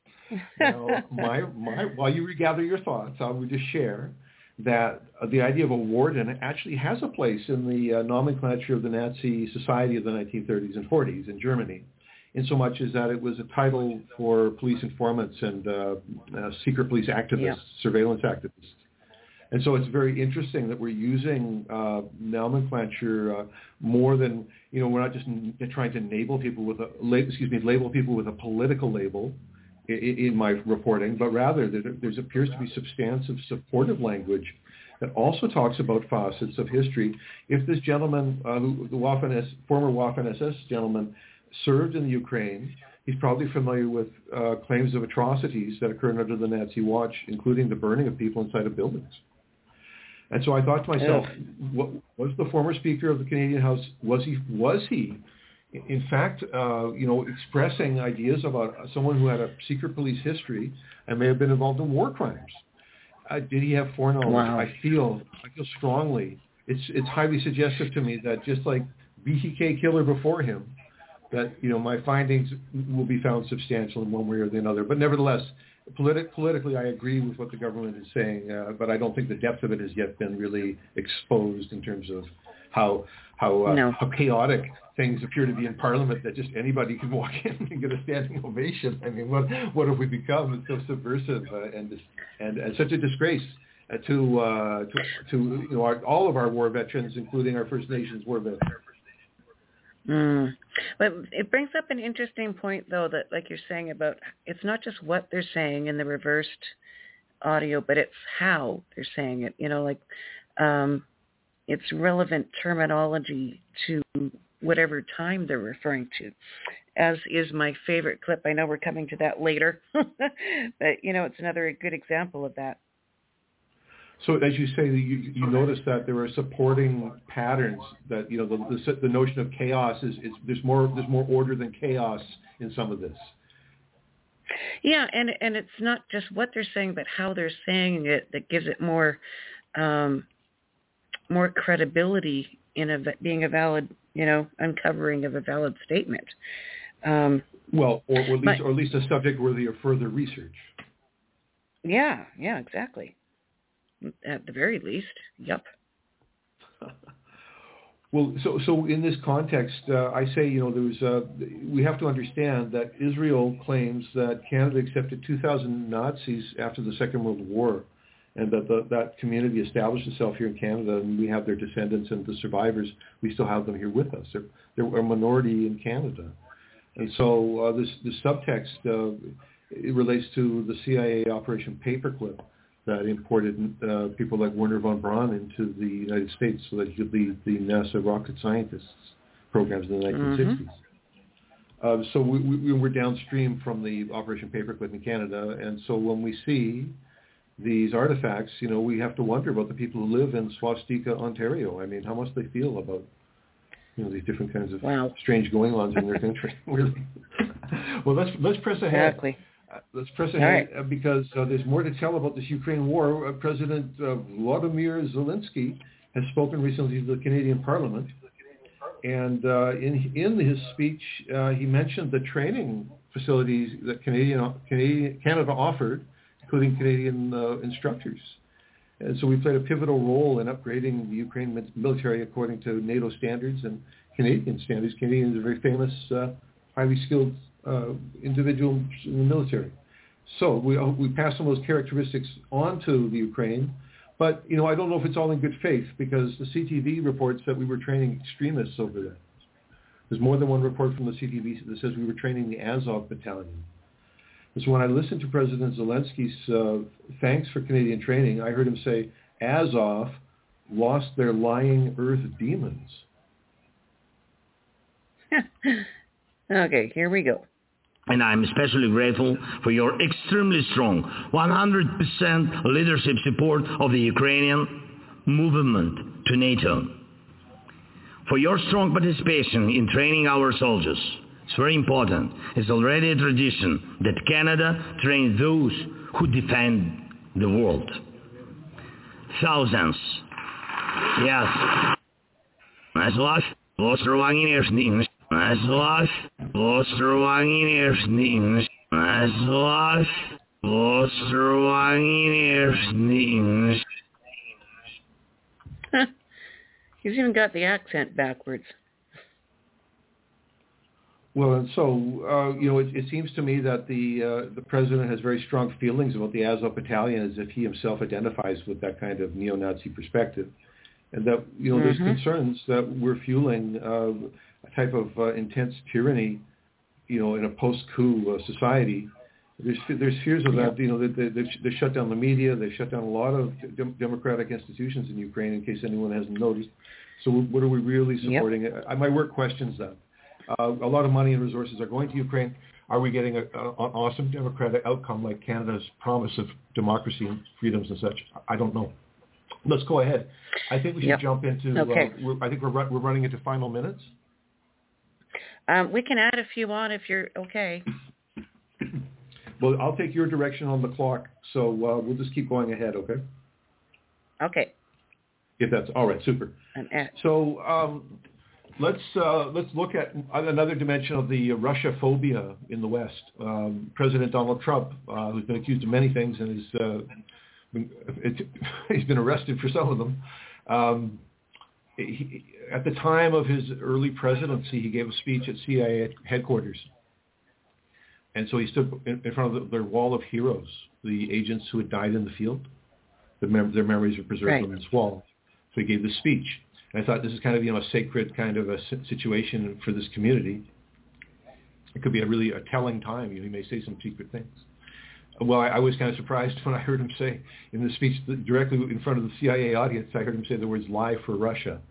While you regather your thoughts, I would just share that the idea of a warden actually has a place in the nomenclature of the Nazi society of the 1930s and 40s in Germany. in so much as that it was a title for police informants and secret police activists, surveillance activists. And so it's very interesting that we're using nomenclature more than, we're not just trying to label people with a political label in my reporting, but rather there appears to be substantive supportive language that also talks about facets of history. If this gentleman, the former Waffen-SS gentleman, served in the Ukraine, he's probably familiar with claims of atrocities that occurred under the Nazi watch, including the burning of people inside of buildings. And so I thought to myself, what was the former Speaker of the Canadian House, was he in fact, expressing ideas about someone who had a secret police history and may have been involved in war crimes? Did he have foreknowledge? Wow. I feel strongly. It's highly suggestive to me that just like BTK killer before him, that my findings will be found substantial in one way or the other. But nevertheless, politically, I agree with what the government is saying, but I don't think the depth of it has yet been really exposed in terms of how chaotic things appear to be in Parliament, that just anybody can walk in and get a standing ovation. I mean, what have we become? It's so subversive and such a disgrace to all of our war veterans, including our First Nations war veterans. But it brings up an interesting point, though, that like you're saying about it's not just what they're saying in the reversed audio, but it's how they're saying it. It's relevant terminology to whatever time they're referring to, as is my favorite clip. I know we're coming to that later, but, it's another good example of that. So as you say, you notice that there are supporting patterns that, the notion of chaos is there's more order than chaos in some of this. Yeah, and it's not just what they're saying, but how they're saying it that gives it more credibility in being a valid, uncovering of a valid statement. Or at least a subject worthy of further research. Yeah, exactly. At the very least, yep. Well, so in this context, I say, we have to understand that Israel claims that Canada accepted 2,000 Nazis after the Second World War, and that community established itself here in Canada, and we have their descendants and the survivors. We still have them here with us. They're a minority in Canada. And so this subtext, it relates to the CIA Operation Paperclip that imported people like Wernher von Braun into the United States so that he could lead the NASA rocket scientists programs in the 1960s. So we were downstream from the Operation Paperclip in Canada, and so when we see these artifacts, we have to wonder about the people who live in Swastika, Ontario. I mean, how must they feel about these different kinds of strange going-ons in their country? Really. Well, let's press ahead. Exactly. Let's press ahead because there's more to tell about this Ukraine war. President Vladimir Zelensky has spoken recently to the Canadian Parliament, and in his speech, he mentioned the training facilities that Canada offered, including Canadian instructors. And so we played a pivotal role in upgrading the Ukraine military according to NATO standards and Canadian standards. Canadians are very famous, highly skilled individuals in the military. So we passed some of those characteristics on to the Ukraine. But, I don't know if it's all in good faith because the CTV reports that we were training extremists over there. There's more than one report from the CTV that says we were training the Azov Battalion. And so when I listened to President Zelensky's thanks for Canadian training, I heard him say, Azov lost their lying earth demons. Okay, here we go. And I'm especially grateful for your extremely strong 100% leadership support of the Ukrainian movement to NATO. For your strong participation in training our soldiers. It's very important. It's already a tradition that Canada trains those who defend the world. Thousands. Yes. That's what. That's what. He's even got the accent backwards. Well, and so it seems to me that the president has very strong feelings about the Azov Battalion, as if he himself identifies with that kind of neo-Nazi perspective, and that there's concerns that we're fueling a type of intense tyranny, in a post-coup society. There's fears of that. They shut down the media. They shut down a lot of democratic institutions in Ukraine, in case anyone hasn't noticed. So what are we really supporting? Yep. My work questions that. A lot of money and resources are going to Ukraine. Are we getting an awesome democratic outcome like Canada's promise of democracy and freedoms and such? I don't know. Let's go ahead. I think we should jump into. Okay. I think we're running into final minutes. We can add a few on if you're okay. Well, I'll take your direction on the clock, so we'll just keep going ahead. Okay. Okay. If that's all right, super. So. Let's look at another dimension of the Russia phobia in the West. President Donald Trump, who's been accused of many things and he's been arrested for some of them. At the time of his early presidency, he gave a speech at CIA headquarters. And so he stood in front of their wall of heroes, the agents who had died in the field. Their memories are preserved on this wall. So he gave this speech. And I thought this is kind of, a sacred kind of a situation for this community. It could be a telling time. He may say some secret things. Well, I was kind of surprised when I heard him say in the speech directly in front of the CIA audience, I heard him say the words "lie for Russia."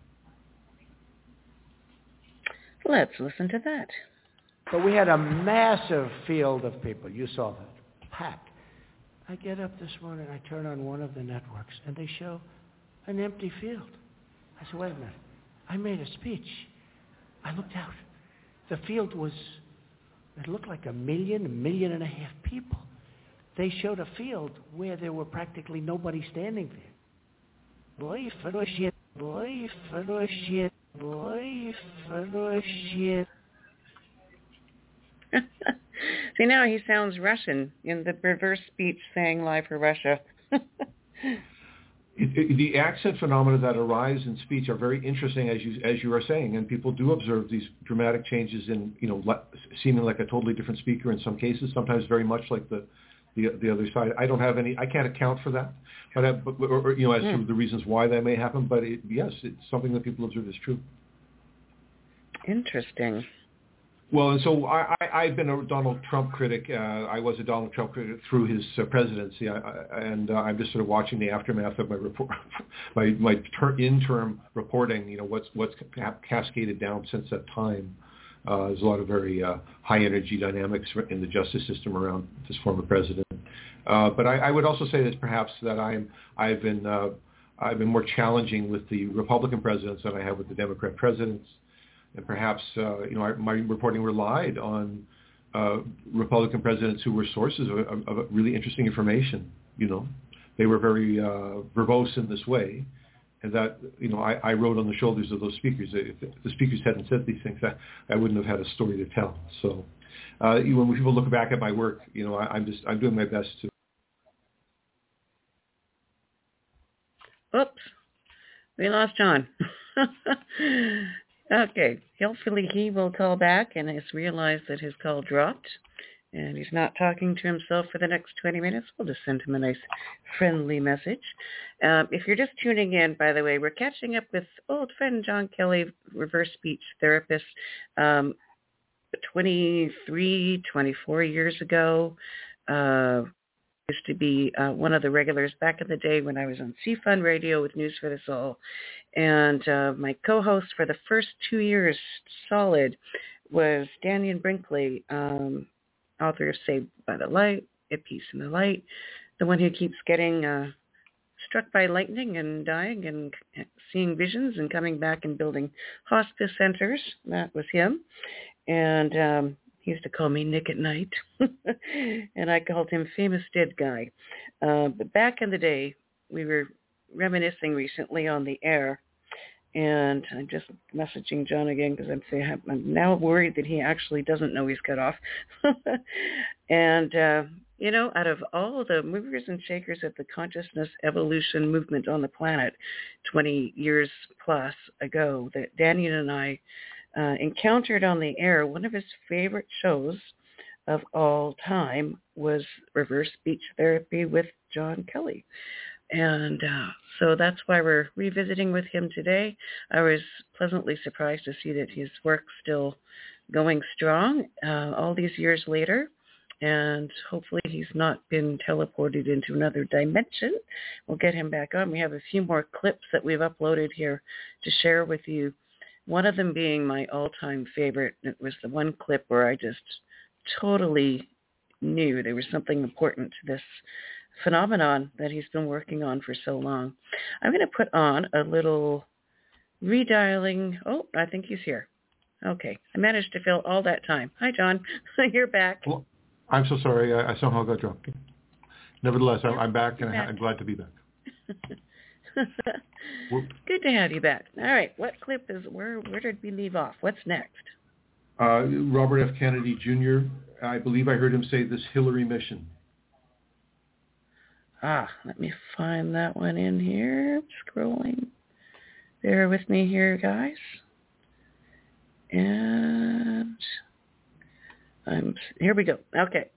Let's listen to that. But we had a massive field of people. You saw that. Packed. I get up this morning, I turn on one of the networks, and they show an empty field. I said, wait a minute. I made a speech. I looked out. The field it looked like 1.5 million people. They showed a field where there were practically nobody standing there. Boy, for shit. Boy, for shit. Boy, for shit. See, now he sounds Russian in the reverse speech saying "lie for Russia." The accent phenomena that arise in speech are very interesting, as you are saying, and people do observe these dramatic changes in, seeming like a totally different speaker in some cases, sometimes very much like the other side. I don't have any. I can't account for that, but as to the reasons why that may happen. But yes, it's something that people observe as true. Interesting. Well, and so I've been a Donald Trump critic. I was a Donald Trump critic through his presidency, and I'm just sort of watching the aftermath of my report, my interim reporting. What's cascaded down since that time. There's a lot of very high energy dynamics in the justice system around this former president. But I would also say that perhaps that I've been more challenging with the Republican presidents than I have with the Democrat presidents. And perhaps, my reporting relied on Republican presidents who were sources of really interesting information. They were very verbose in this way, and that I rode on the shoulders of those speakers. If the speakers hadn't said these things, I wouldn't have had a story to tell. So when people look back at my work, I'm doing my best to. Oops, we lost John. Okay, hopefully he will call back and has realized that his call dropped and he's not talking to himself for the next 20 minutes. We'll just send him a nice friendly message. If you're just tuning in, by the way, we're catching up with old friend John Kelly, reverse speech therapist, 23, 24 years ago. Used to be one of the regulars back in the day when I was on C-Fun Radio with News for the Soul. And my co-host for the first 2 years solid was Dannion Brinkley, author of Saved by the Light, A Peace in the Light, the one who keeps getting struck by lightning and dying and seeing visions and coming back and building hospice centers. That was him. And he used to call me Nick at Night, and I called him Famous Dead Guy. But back in the day, we were reminiscing recently on the air, and I'm just messaging John again because I'm now worried that he actually doesn't know he's cut off. And, out of all the movers and shakers of the consciousness evolution movement on the planet 20 years plus ago, that Dannion and I encountered on the air, one of his favorite shows of all time was Reverse Speech Therapy with John Kelly. And so that's why we're revisiting with him today. I was pleasantly surprised to see that his work's still going strong all these years later. And hopefully he's not been teleported into another dimension. We'll get him back on. We have a few more clips that we've uploaded here to share with you. One of them being my all-time favorite. It was the one clip where I just totally knew there was something important to this phenomenon that he's been working on for so long. I'm going to put on a little redialing. Oh, I think he's here. Okay. I managed to fill all that time. Hi, John. You're back. Well, I'm so sorry. I somehow got dropped. Nevertheless, I'm back, and I'm glad to be back. Good to have you back. All right. What clip is, where did we leave off? What's next? Robert F. Kennedy Jr., I believe I heard him say this Hillary mission. Let me find that one in here. Scrolling. Bear with me here, guys. And here we go. Okay.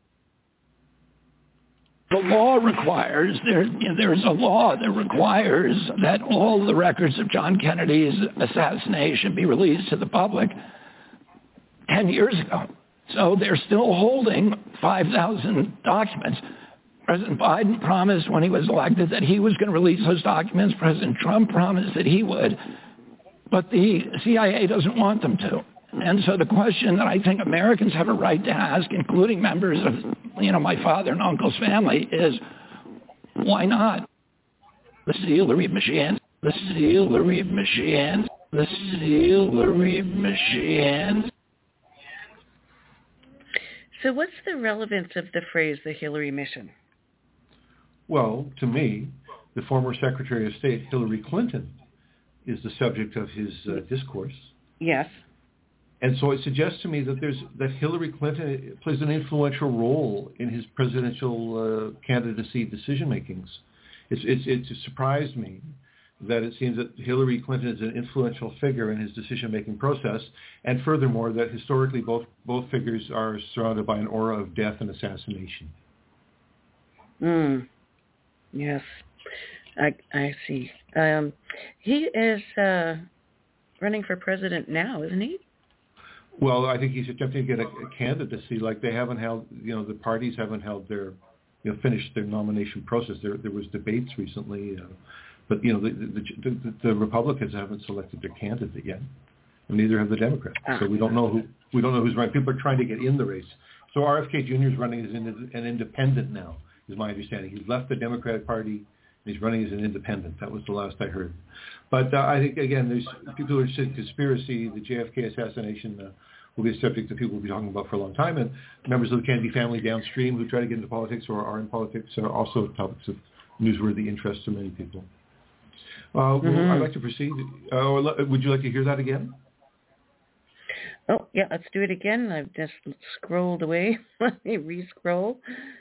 The law requires, there's a law that requires that all the records of John Kennedy's assassination be released to the public 10 years ago. So they're still holding 5,000 documents. President Biden promised when he was elected that he was going to release those documents. President Trump promised that he would. But the CIA doesn't want them to. And so the question that I think Americans have a right to ask, including members of, my father and uncle's family, is why not? The Hillary machine. The Hillary machine. The Hillary machine. So what's the relevance of the phrase, the Hillary mission? Well, to me, the former Secretary of State, Hillary Clinton, is the subject of his discourse. Yes. And so it suggests to me that Hillary Clinton plays an influential role in his presidential candidacy decision-makings. It surprised me that it seems that Hillary Clinton is an influential figure in his decision-making process, and furthermore, that historically both figures are surrounded by an aura of death and assassination. Yes, I see. He is running for president now, isn't he? Well, I think he's attempting to get a candidacy. Like they haven't held, the parties haven't held their, finished their nomination process. There was debates recently, but the Republicans haven't selected their candidate yet, and neither have the Democrats. So we don't know who's running. People are trying to get in the race. So RFK Jr. is running as an independent now, is my understanding. He's left the Democratic Party. He's running as an independent. That was the last I heard. But I think, again, there's people who are saying conspiracy. The JFK assassination will be a subject that people will be talking about for a long time. And members of the Kennedy family downstream who try to get into politics or are in politics are also topics of newsworthy interest to many people. I'd like to proceed. Would you like to hear that again? Oh, yeah, let's do it again. I've just scrolled away. Let me re-scroll.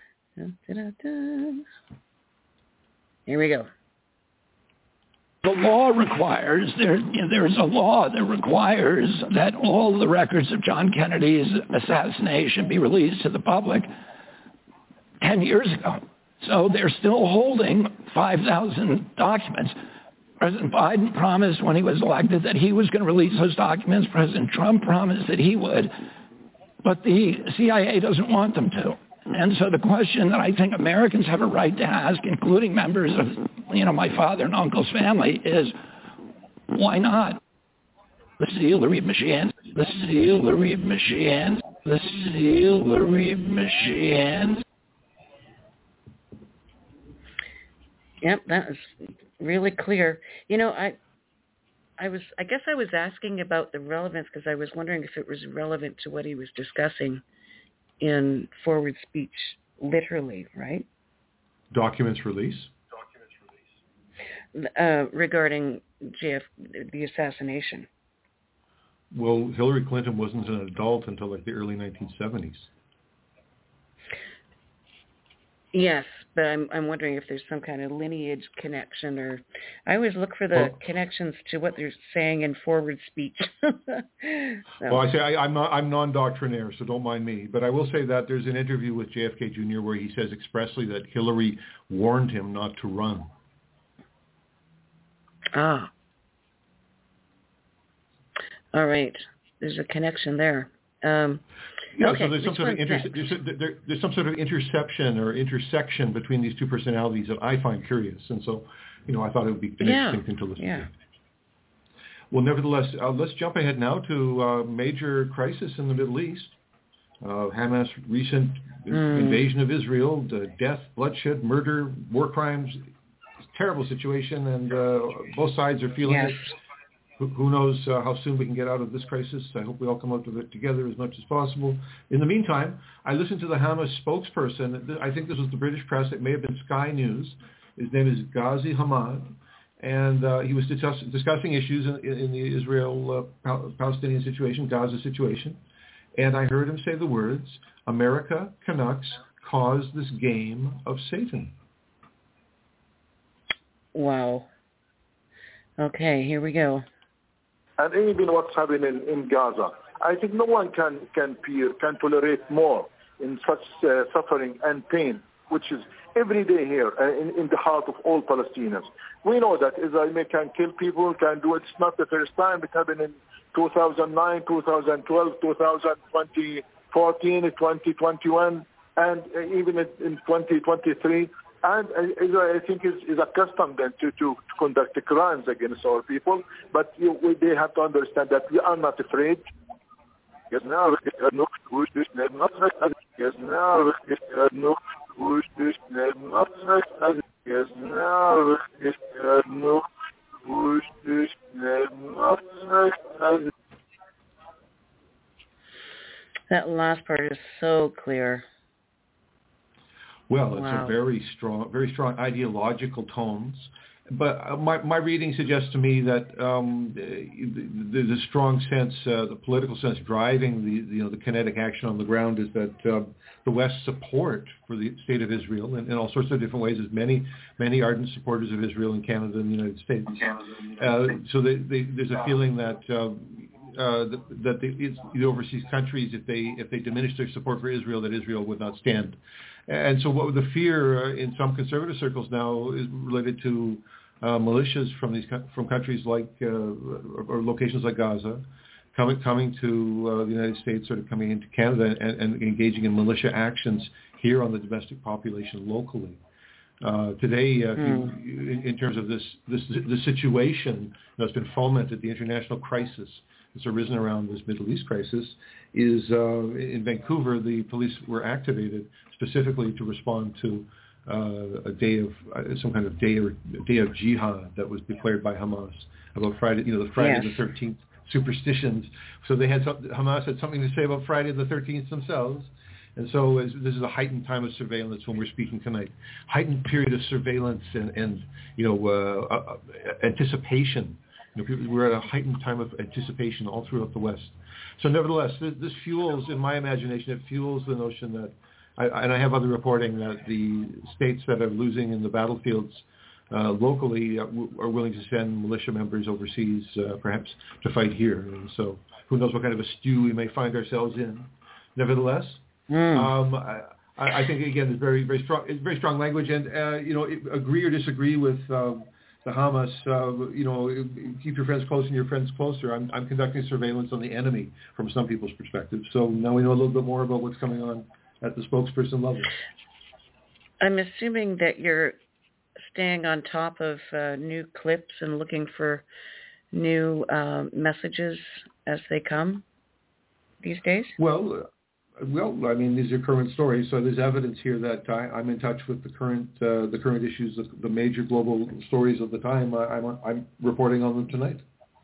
Here we go. The law requires, there's a law that requires that all the records of John Kennedy's assassination be released to the public 10 years ago. So they're still holding 5,000 documents. President Biden promised when he was elected that he was going to release those documents. President Trump promised that he would. But the CIA doesn't want them to. And so the question that I think Americans have a right to ask, including members of, my father and uncle's family, is why not? The Hillary machine. The Hillary machine. The Hillary machine. Yep, that is really clear. I guess I was asking about the relevance because I was wondering if it was relevant to what he was discussing in forward speech, literally, right? Documents release? Regarding the assassination. Well, Hillary Clinton wasn't an adult until like the early 1970s. Yes, But I'm wondering if there's some kind of lineage connection, or I always look for the connections to what they're saying in forward speech. Well, I say I'm non-doctrinaire, so don't mind me. But I will say that there's an interview with JFK Jr. where he says expressly that Hillary warned him not to run. Ah. All right. There's a connection there. Yeah, okay. So there's some sort of interception or intersection between these two personalities that I find curious, and so I thought it would be an interesting thing to listen to. Well, nevertheless, let's jump ahead now to a major crisis in the Middle East. Hamas' recent invasion of Israel, death, bloodshed, murder, war crimes, terrible situation, and both sides are feeling it. Who knows how soon we can get out of this crisis. I hope we all come out of it together as much as possible. In the meantime, I listened to the Hamas spokesperson. I think this was the British press. It may have been Sky News. His name is Ghazi Hamad. And he was discussing issues in the Israel-Palestinian situation, Gaza situation. And I heard him say the words, America Canucks caused this game of Satan. Wow. Okay, here we go. And even what's happening in Gaza. I think no one can tolerate more in such suffering and pain, which is every day here in the heart of all Palestinians. We know that Israel can kill people, can do it. It's not the first time. It happened in 2009, 2012, 2014, 2021, and even in 2023. And Israel, I think, is accustomed then to conduct crimes against our people. But they have to understand that we are not afraid. Yes, now. That last part is so clear. Well, it's a very strong ideological tones. But my reading suggests to me that there's a strong sense, the political sense driving the kinetic action on the ground is that the West's support for the state of Israel in all sorts of different ways is many ardent supporters of Israel in Canada and the United States. So there's a feeling that the overseas countries, if they diminish their support for Israel, that Israel would not stand. And so what the fear in some conservative circles now is related to militias from countries like or locations like Gaza coming to the United States, sort of coming into Canada and engaging in militia actions here on the domestic population locally. Today, in terms of this situation that's been fomented, the international crisis that's arisen around this Middle East crisis, is in Vancouver, the police were activated specifically to respond to a day of some kind of day of jihad that was declared by Hamas about Friday, the Friday the 13th superstitions. So Hamas had something to say about Friday the 13th themselves. And so this is a heightened time of surveillance when we're speaking tonight. Heightened period of surveillance and anticipation. We're at a heightened time of anticipation all throughout the West. So nevertheless, this fuels, in my imagination, it fuels the notion that, and I have other reporting that the states that are losing in the battlefields locally are willing to send militia members overseas, perhaps to fight here. And so who knows what kind of a stew we may find ourselves in. Nevertheless, I think, again, it's very strong language. And, agree or disagree with the Hamas, keep your friends close and your friends closer. I'm conducting surveillance on the enemy from some people's perspective. So now we know a little bit more about what's going on at the spokesperson level. I'm assuming that you're staying on top of new clips and looking for new messages as they come these days? Well, I mean, these are current stories, so there's evidence here that I'm in touch with the current issues, the major global stories of the time. I'm reporting on them tonight.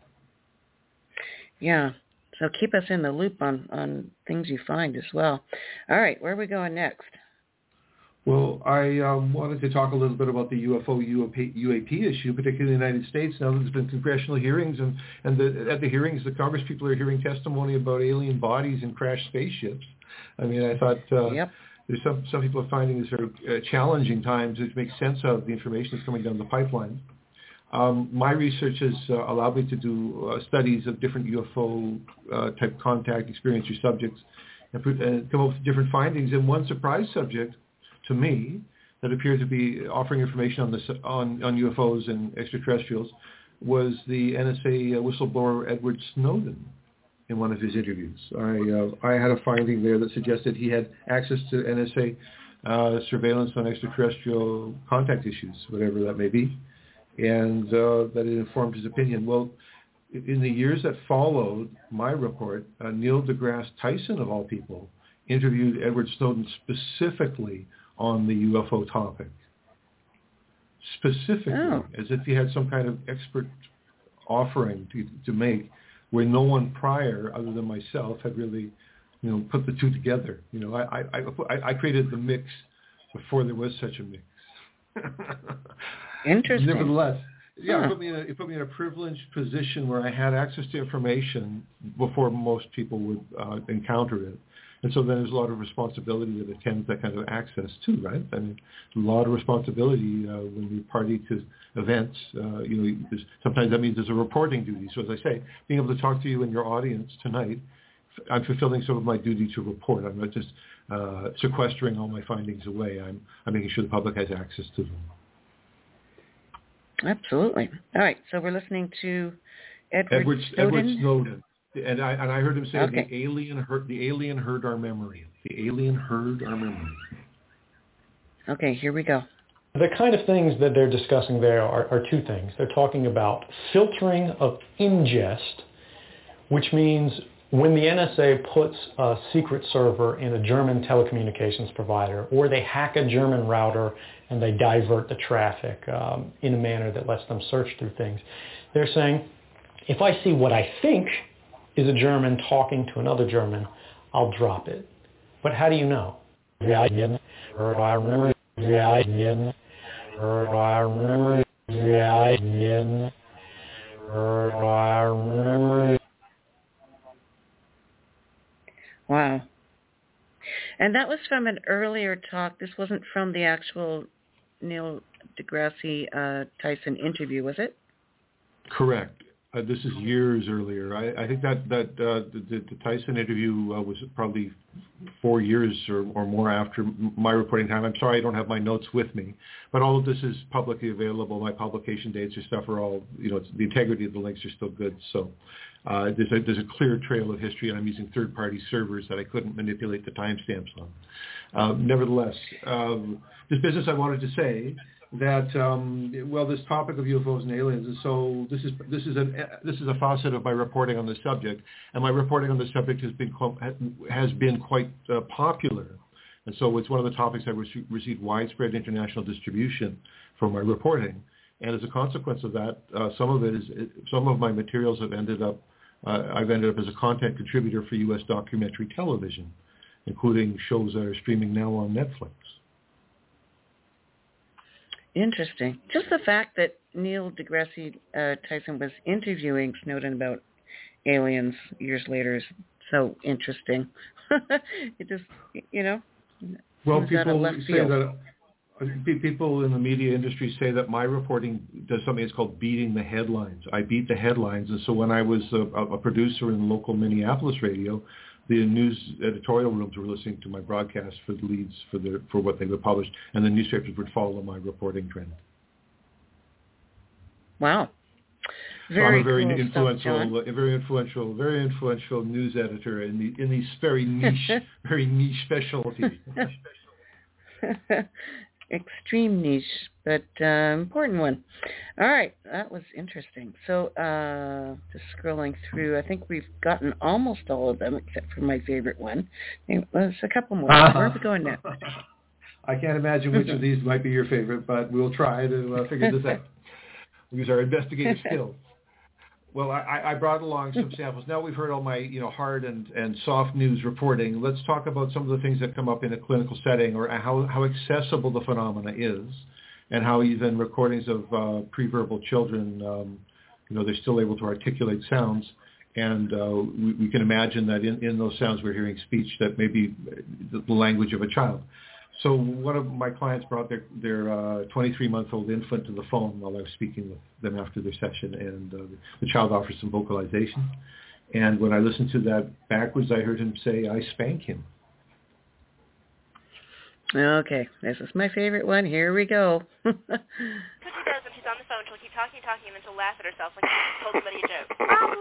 Yeah, so keep us in the loop on things you find as well. All right, where are we going next? Well, I wanted to talk a little bit about the UAP issue, particularly in the United States. Now that there's been congressional hearings, and at the hearings, the Congress people are hearing testimony about alien bodies and crashed spaceships. I mean, I thought, there's some people are finding this very challenging times to make sense of the information that's coming down the pipeline. My research has allowed me to do studies of different UFO type contact experience or subjects and come up with different findings. And one surprise subject to me that appeared to be offering information on UFOs and extraterrestrials was the NSA whistleblower Edward Snowden in one of his interviews. I had a finding there that suggested he had access to NSA surveillance on extraterrestrial contact issues, whatever that may be, and that it informed his opinion. Well, in the years that followed my report, Neil deGrasse Tyson, of all people, interviewed Edward Snowden specifically on the UFO topic. Specifically, as if he had some kind of expert offering to make, where no one prior, other than myself, had really, put the two together. I created the mix before there was such a mix. Interesting. Nevertheless, it put me in a privileged position where I had access to information before most people would encounter it. And so then there's a lot of responsibility that attends that kind of access too, right? I mean, a lot of responsibility when you're party to events. Sometimes that means there's a reporting duty. So as I say, being able to talk to you and your audience tonight, I'm fulfilling some of my duty to report. I'm not just sequestering all my findings away. I'm making sure the public has access to them. Absolutely. All right, so we're listening to Edward Snowden. Edward Snowden. And I heard him say the alien heard our memory. The alien heard our memory. Okay, here we go. The kind of things that they're discussing there are two things. They're talking about filtering of ingest, which means when the NSA puts a secret server in a German telecommunications provider, or they hack a German router and they divert the traffic in a manner that lets them search through things, they're saying, if I see what I think is a German talking to another German, I'll drop it. But how do you know? Wow. And that was from an earlier talk. This wasn't from the actual Neil deGrasse Tyson interview, was it? Correct. This is years earlier. I think that the Tyson interview was probably 4 years or more after my reporting time. I'm sorry I don't have my notes with me, but all of this is publicly available. My publication dates or stuff are all, the integrity of the links are still good. So there's a clear trail of history, and I'm using third-party servers that I couldn't manipulate the timestamps on. Nevertheless, this business I wanted to say that this topic of UFOs and aliens, and so this is a facet of my reporting on this subject, and my reporting on this subject has been quite popular, and so it's one of the topics that received widespread international distribution for my reporting, and as a consequence of that, some of my materials have ended up I've ended up as a content contributor for U.S. documentary television, including shows that are streaming now on Netflix. Interesting. Just the fact that Neil deGrasse Tyson was interviewing Snowden about aliens years later is so interesting. It just, well, people in the media industry say that my reporting does something that's called beating the headlines. I beat the headlines, and so when I was a producer in local Minneapolis radio, the news editorial rooms were listening to my broadcast for the leads for what they would publish, and the newspapers would follow my reporting trend. Wow. Very cool influential, a very influential news editor in these very niche specialties. Extreme niche, but important one. All right, that was interesting. So just scrolling through, I think we've gotten almost all of them except for my favorite one. There's a couple more. Where are we going now? I can't imagine which of these might be your favorite, but we'll try to figure this out. Use our investigative skills. Well, I brought along some samples. Now we've heard all my hard and soft news reporting. Let's talk about some of the things that come up in a clinical setting, or how accessible the phenomena is, and how even recordings of pre-verbal children, they're still able to articulate sounds, And we can imagine that in those sounds we're hearing speech that may be the language of a child. So one of my clients brought their 23-month-old infant to the phone while I was speaking with them after their session, and the child offers some vocalization. And when I listened to that backwards, I heard him say, "I spank him." Okay, this is my favorite one. Here we go. Cookie does when she's on the phone. She'll keep talking, and then she'll laugh at herself like she told somebody a joke.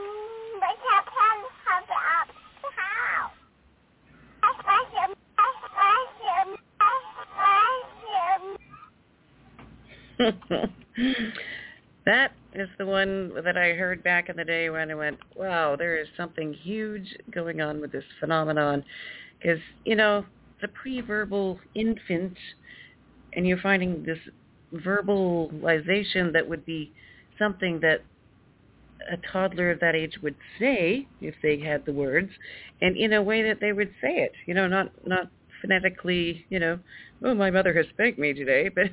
That is the one that I heard back in the day when I went, wow, there is something huge going on with this phenomenon. Because, the pre-verbal infant, and you're finding this verbalization that would be something that a toddler of that age would say if they had the words, and in a way that they would say it, not phonetically, oh, my mother has spanked me today, but,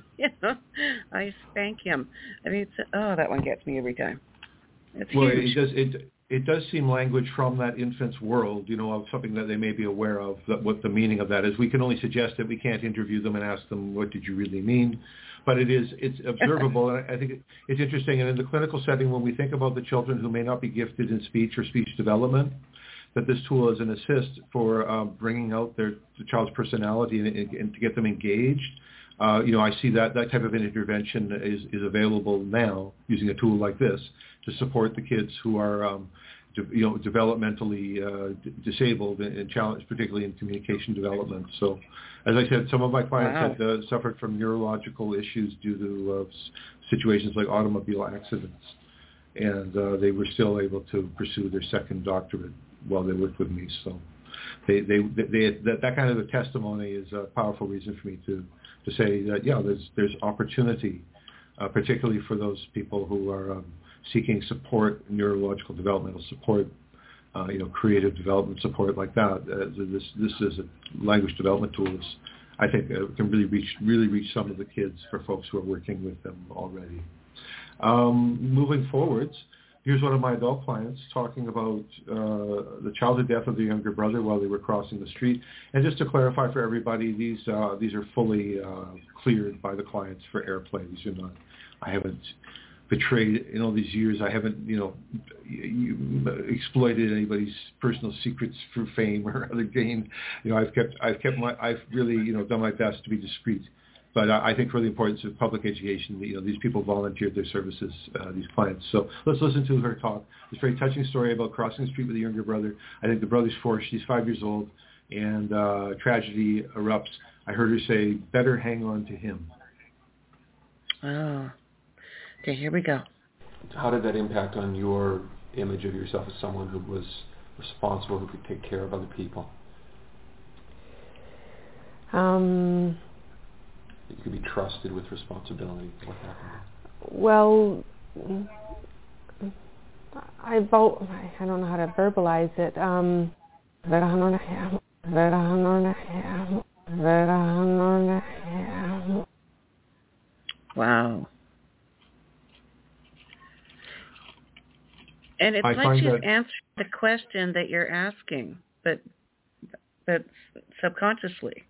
I spank him. I mean, that one gets me every time. It's huge. It does seem language from that infant's world, of something that they may be aware of, what the meaning of that is. We can only suggest it. We can't interview them and ask them, what did you really mean? But it's observable, and I think it's interesting. And in the clinical setting, when we think about the children who may not be gifted in speech or speech development, that this tool is an assist for bringing out the child's personality and to get them engaged. I see that type of an intervention is available now using a tool like this to support the kids who are, developmentally disabled and challenged, particularly in communication development. So, as I said, some of my clients had suffered from neurological issues due to situations like automobile accidents, and they were still able to pursue their second doctorate while they worked with me. So, that kind of a testimony is a powerful reason for me to say that there's opportunity, particularly for those people who are seeking support, neurological developmental support, creative development support like that. This is a language development tool. I think can really reach some of the kids for folks who are working with them already. Moving forwards, here's one of my adult clients talking about the childhood death of their younger brother while they were crossing the street. And just to clarify for everybody, these are fully cleared by the clients for airplay. These are not. I haven't betrayed in all these years. I haven't, exploited anybody's personal secrets for fame or other gain. I've really, done my best to be discreet. But I think for the importance of public education, these people volunteered their services, these clients. So let's listen to her talk. This very touching story about crossing the street with a younger brother. I think the brother's 4, she's 5 years old, and tragedy erupts. I heard her say, better hang on to him. Oh. Okay, here we go. How did that impact on your image of yourself as someone who was responsible, who could take care of other people? You could be trusted with responsibility. What happened? Well, I don't know how to verbalize it. Wow. And it's like she's answering the question that you're asking, but subconsciously.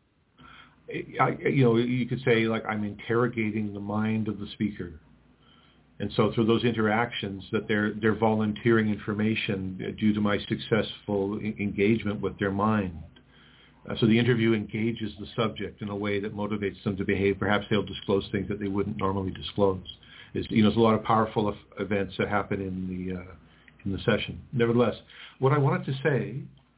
You could say, like, I'm interrogating the mind of the speaker. And so through those interactions that they're volunteering information due to my successful engagement with their mind. So the interview engages the subject in a way that motivates them to behave. Perhaps they'll disclose things that they wouldn't normally disclose. There's a lot of powerful events that happen in the session. Nevertheless, what I wanted to say,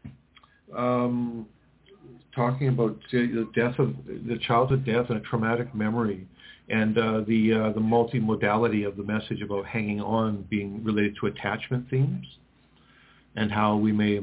talking about the childhood death and a traumatic memory, and the multimodality of the message about hanging on being related to attachment themes, and how we may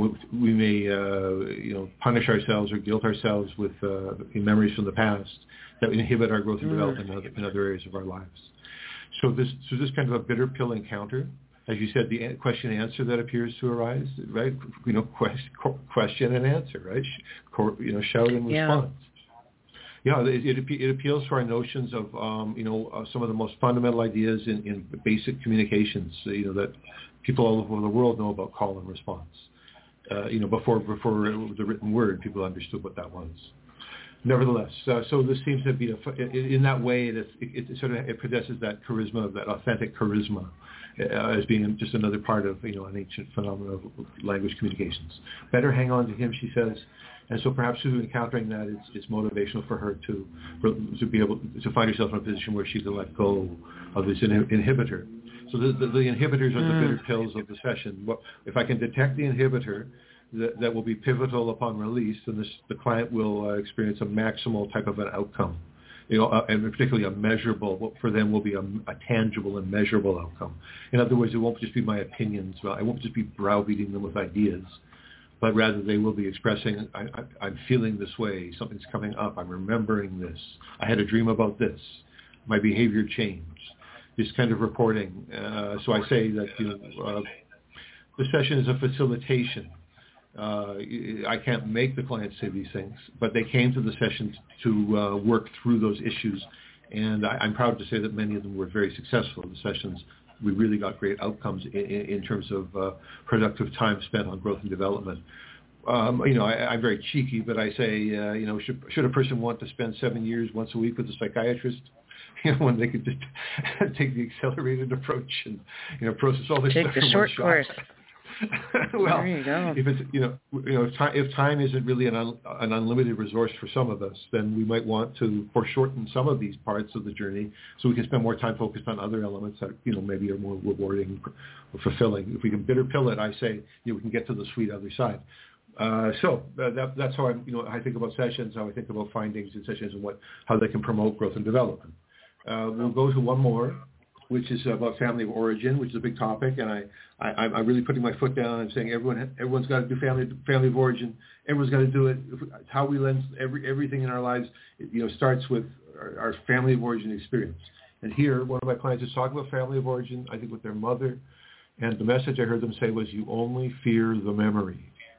punish ourselves or guilt ourselves with memories from the past that inhibit our growth and development in other areas of our lives. So this kind of a bitter pill encounter, as you said, the question and answer that appears to arise, right? Question and answer, right? Shout and response. Yeah, it appeals to our notions of some of the most fundamental ideas in basic communications. That people all over the world know about call and response. Before the written word, people understood what that was. Nevertheless, so this seems to be in that way it possesses that charisma, that authentic charisma, as being just another part of an ancient phenomenon of language communications. Better hang on to him, she says. And so perhaps through encountering that, it's motivational for her to be able to find herself in a position where she can let go of this inhibitor. So the inhibitors are the bitter pills of the session. If I can detect the inhibitor that will be pivotal upon release, then the client will experience a maximal type of an outcome. And particularly a measurable, what for them will be a tangible and measurable outcome. In other words, it won't just be my opinions. I won't just be browbeating them with ideas. But rather they will be expressing, I'm feeling this way, something's coming up, I'm remembering this, I had a dream about this, my behavior changed, this kind of reporting. So I say that the session is a facilitation. I can't make the client say these things, but they came to the session to work through those issues, and I'm proud to say that many of them were very successful. The sessions, we really got great outcomes in terms of productive time spent on growth and development. I'm very cheeky, but I say, should a person want to spend 7 years once a week with a psychiatrist, when they could just take the accelerated approach and process all this stuff in one shot? Take the short course. Well, there you go. If it's if time isn't really an unlimited resource for some of us, then we might want to foreshorten some of these parts of the journey so we can spend more time focused on other elements that maybe are more rewarding or fulfilling. If we can bitter pill it, I say we can get to the sweet other side. So that's how I think about sessions, how I think about findings in sessions, and how they can promote growth and development. We'll go to one more, which is about family of origin, which is a big topic, and I'm really putting my foot down and saying everyone's got to do family of origin. Everyone's got to do it. It's how we lens everything in our lives. Starts with our family of origin experience. And here, one of my clients is talking about family of origin, I think with their mother, and the message I heard them say was, "You only fear the memory."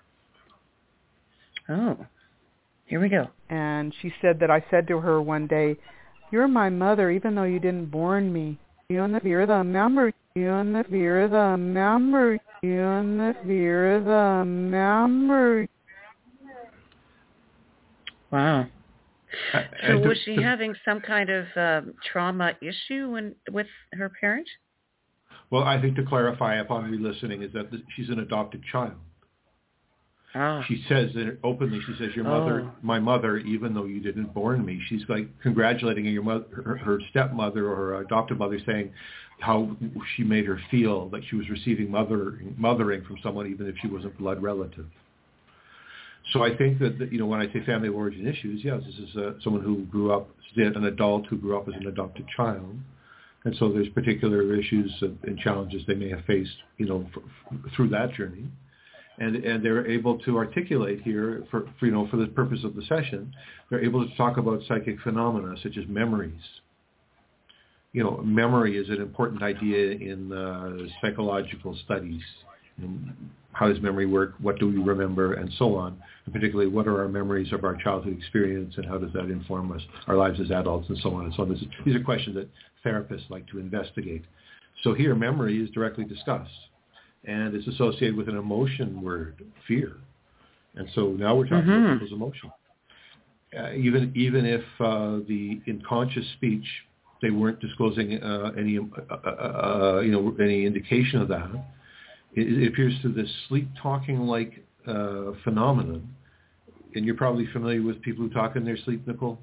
Oh, here we go. And she said that I said to her one day, "You're my mother, even though you didn't born me. You only fear the memory. You only fear the memory. You only fear the memory." Wow. So was she having some kind of trauma issue with her parent? Well, I think to clarify upon re-listening is that she's an adopted child. Ah. She says openly, she says, my mother, even though you didn't born me. She's like congratulating your mother, her stepmother or her adopted mother, saying how she made her feel like she was receiving mothering from someone, even if she wasn't blood relative. So I think that when I say family of origin issues, yes, this is someone who grew up, an adult who grew up as an adopted child. And so there's particular issues and challenges they may have faced, through that journey. And they're able to articulate here for the purpose of the session, they're able to talk about psychic phenomena such as memories. Memory is an important idea in psychological studies. How does memory work? What do we remember? And so on. And particularly, what are our memories of our childhood experience, and how does that inform our lives as adults, and so on and so on. These are questions that therapists like to investigate. So here, memory is directly discussed. And it's associated with an emotion word, fear. And so now we're talking about people's emotion. Even if in conscious speech they weren't disclosing any indication of that, it appears to this sleep talking like phenomenon. And you're probably familiar with people who talk in their sleep, Nicole?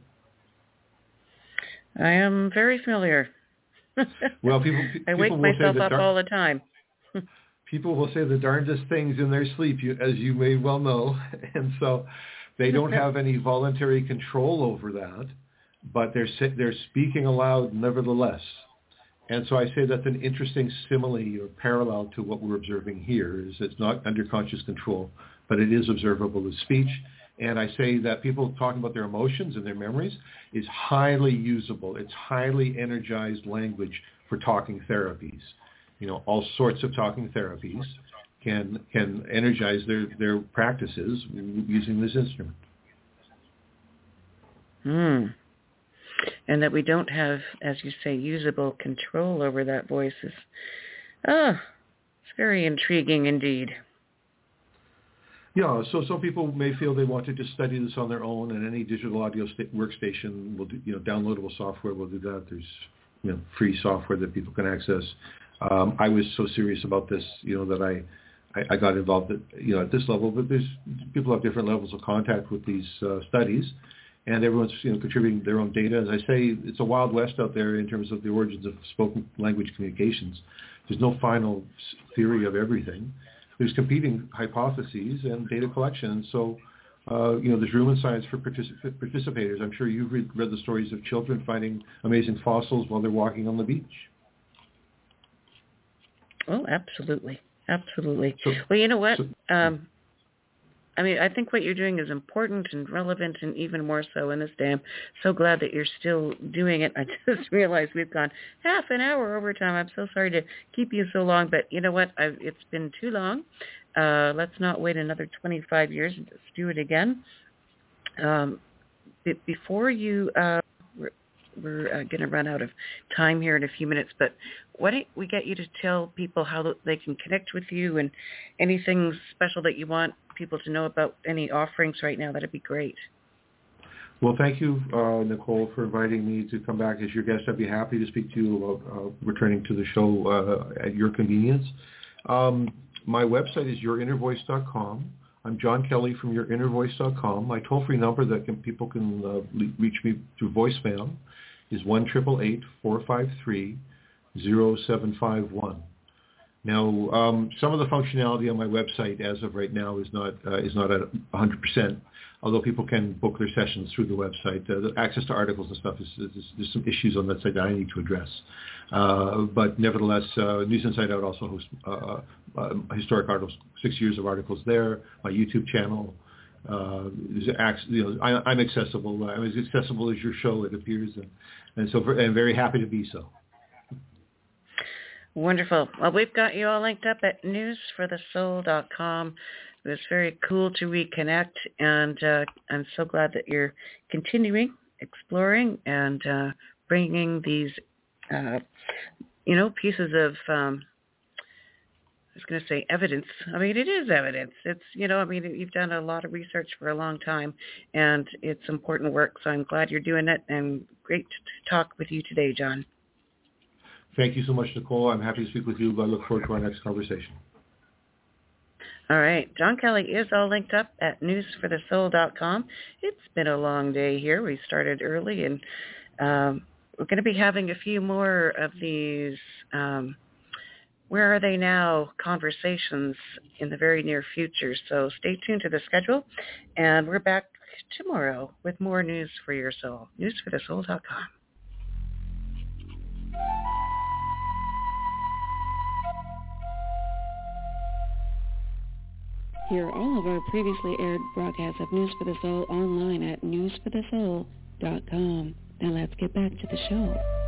I am very familiar. Well, I wake myself up all the time. People will say the darndest things in their sleep, as you may well know, and so they don't have any voluntary control over that, but they're speaking aloud nevertheless. And so I say that's an interesting simile or parallel to what we're observing here. Is it's not under conscious control, but it is observable as speech. And I say that people talking about their emotions and their memories is highly usable. It's highly energized language for talking therapies. All sorts of talking therapies can energize their practices using this instrument. And that we don't have, as you say, usable control over that voice is, it's very intriguing indeed. Yeah, so some people may feel they want to just study this on their own, and any digital audio workstation will do, downloadable software will do that. There's, free software that people can access. I was so serious about this, that I got involved at this level, but people have different levels of contact with these studies, and everyone's contributing their own data. As I say, it's a wild west out there in terms of the origins of spoken language communications. There's no final theory of everything. There's competing hypotheses and data collection. So, there's room in science for participators. I'm sure you've read the stories of children finding amazing fossils while they're walking on the beach. Oh, absolutely. Absolutely. Well, you know what? I think what you're doing is important and relevant, and even more so in this day. I'm so glad that you're still doing it. I just realized we've gone half an hour over time. I'm so sorry to keep you so long, but you know what? It's been too long. Let's not wait another 25 years. Let's do it again. Before you... We're going to run out of time here in a few minutes, but why don't we get you to tell people how they can connect with you and anything special that you want people to know about any offerings right now? That'd be great. Well, thank you, Nicole, for inviting me to come back as your guest. I'd be happy to speak to you about returning to the show at your convenience. My website is yourinnervoice.com. I'm John Kelly from yourinnervoice.com. My toll-free number that people can reach me through voicemail is 1-888-453-0751. Now, some of the functionality on my website as of right now is not at 100%, although people can book their sessions through the website. The access to articles and stuff, there's some issues on that site that I need to address. But nevertheless, News Inside Out also hosts historic articles, 6 years of articles there. My YouTube channel, I'm accessible. I'm as accessible as your show, it appears, and so I'm very happy to be so. Wonderful. Well, we've got you all linked up at newsforthesoul.com. It was very cool to reconnect, and I'm so glad that you're continuing, exploring, and bringing these, pieces of, I was going to say evidence. I mean, it is evidence. It's, you've done a lot of research for a long time, and it's important work, so I'm glad you're doing it, and great to talk with you today, John. Thank you so much, Nicole. I'm happy to speak with you. I look forward to our next conversation. All right. John Kelly is all linked up at newsforthesoul.com. It's been a long day here. We started early, and we're going to be having a few more of these Where Are They Now conversations in the very near future. So stay tuned to the schedule, and we're back tomorrow with more news for your soul. Newsforthesoul.com. Hear all of our previously aired broadcasts of News for the Soul online at newsforthesoul.com. Now let's get back to the show.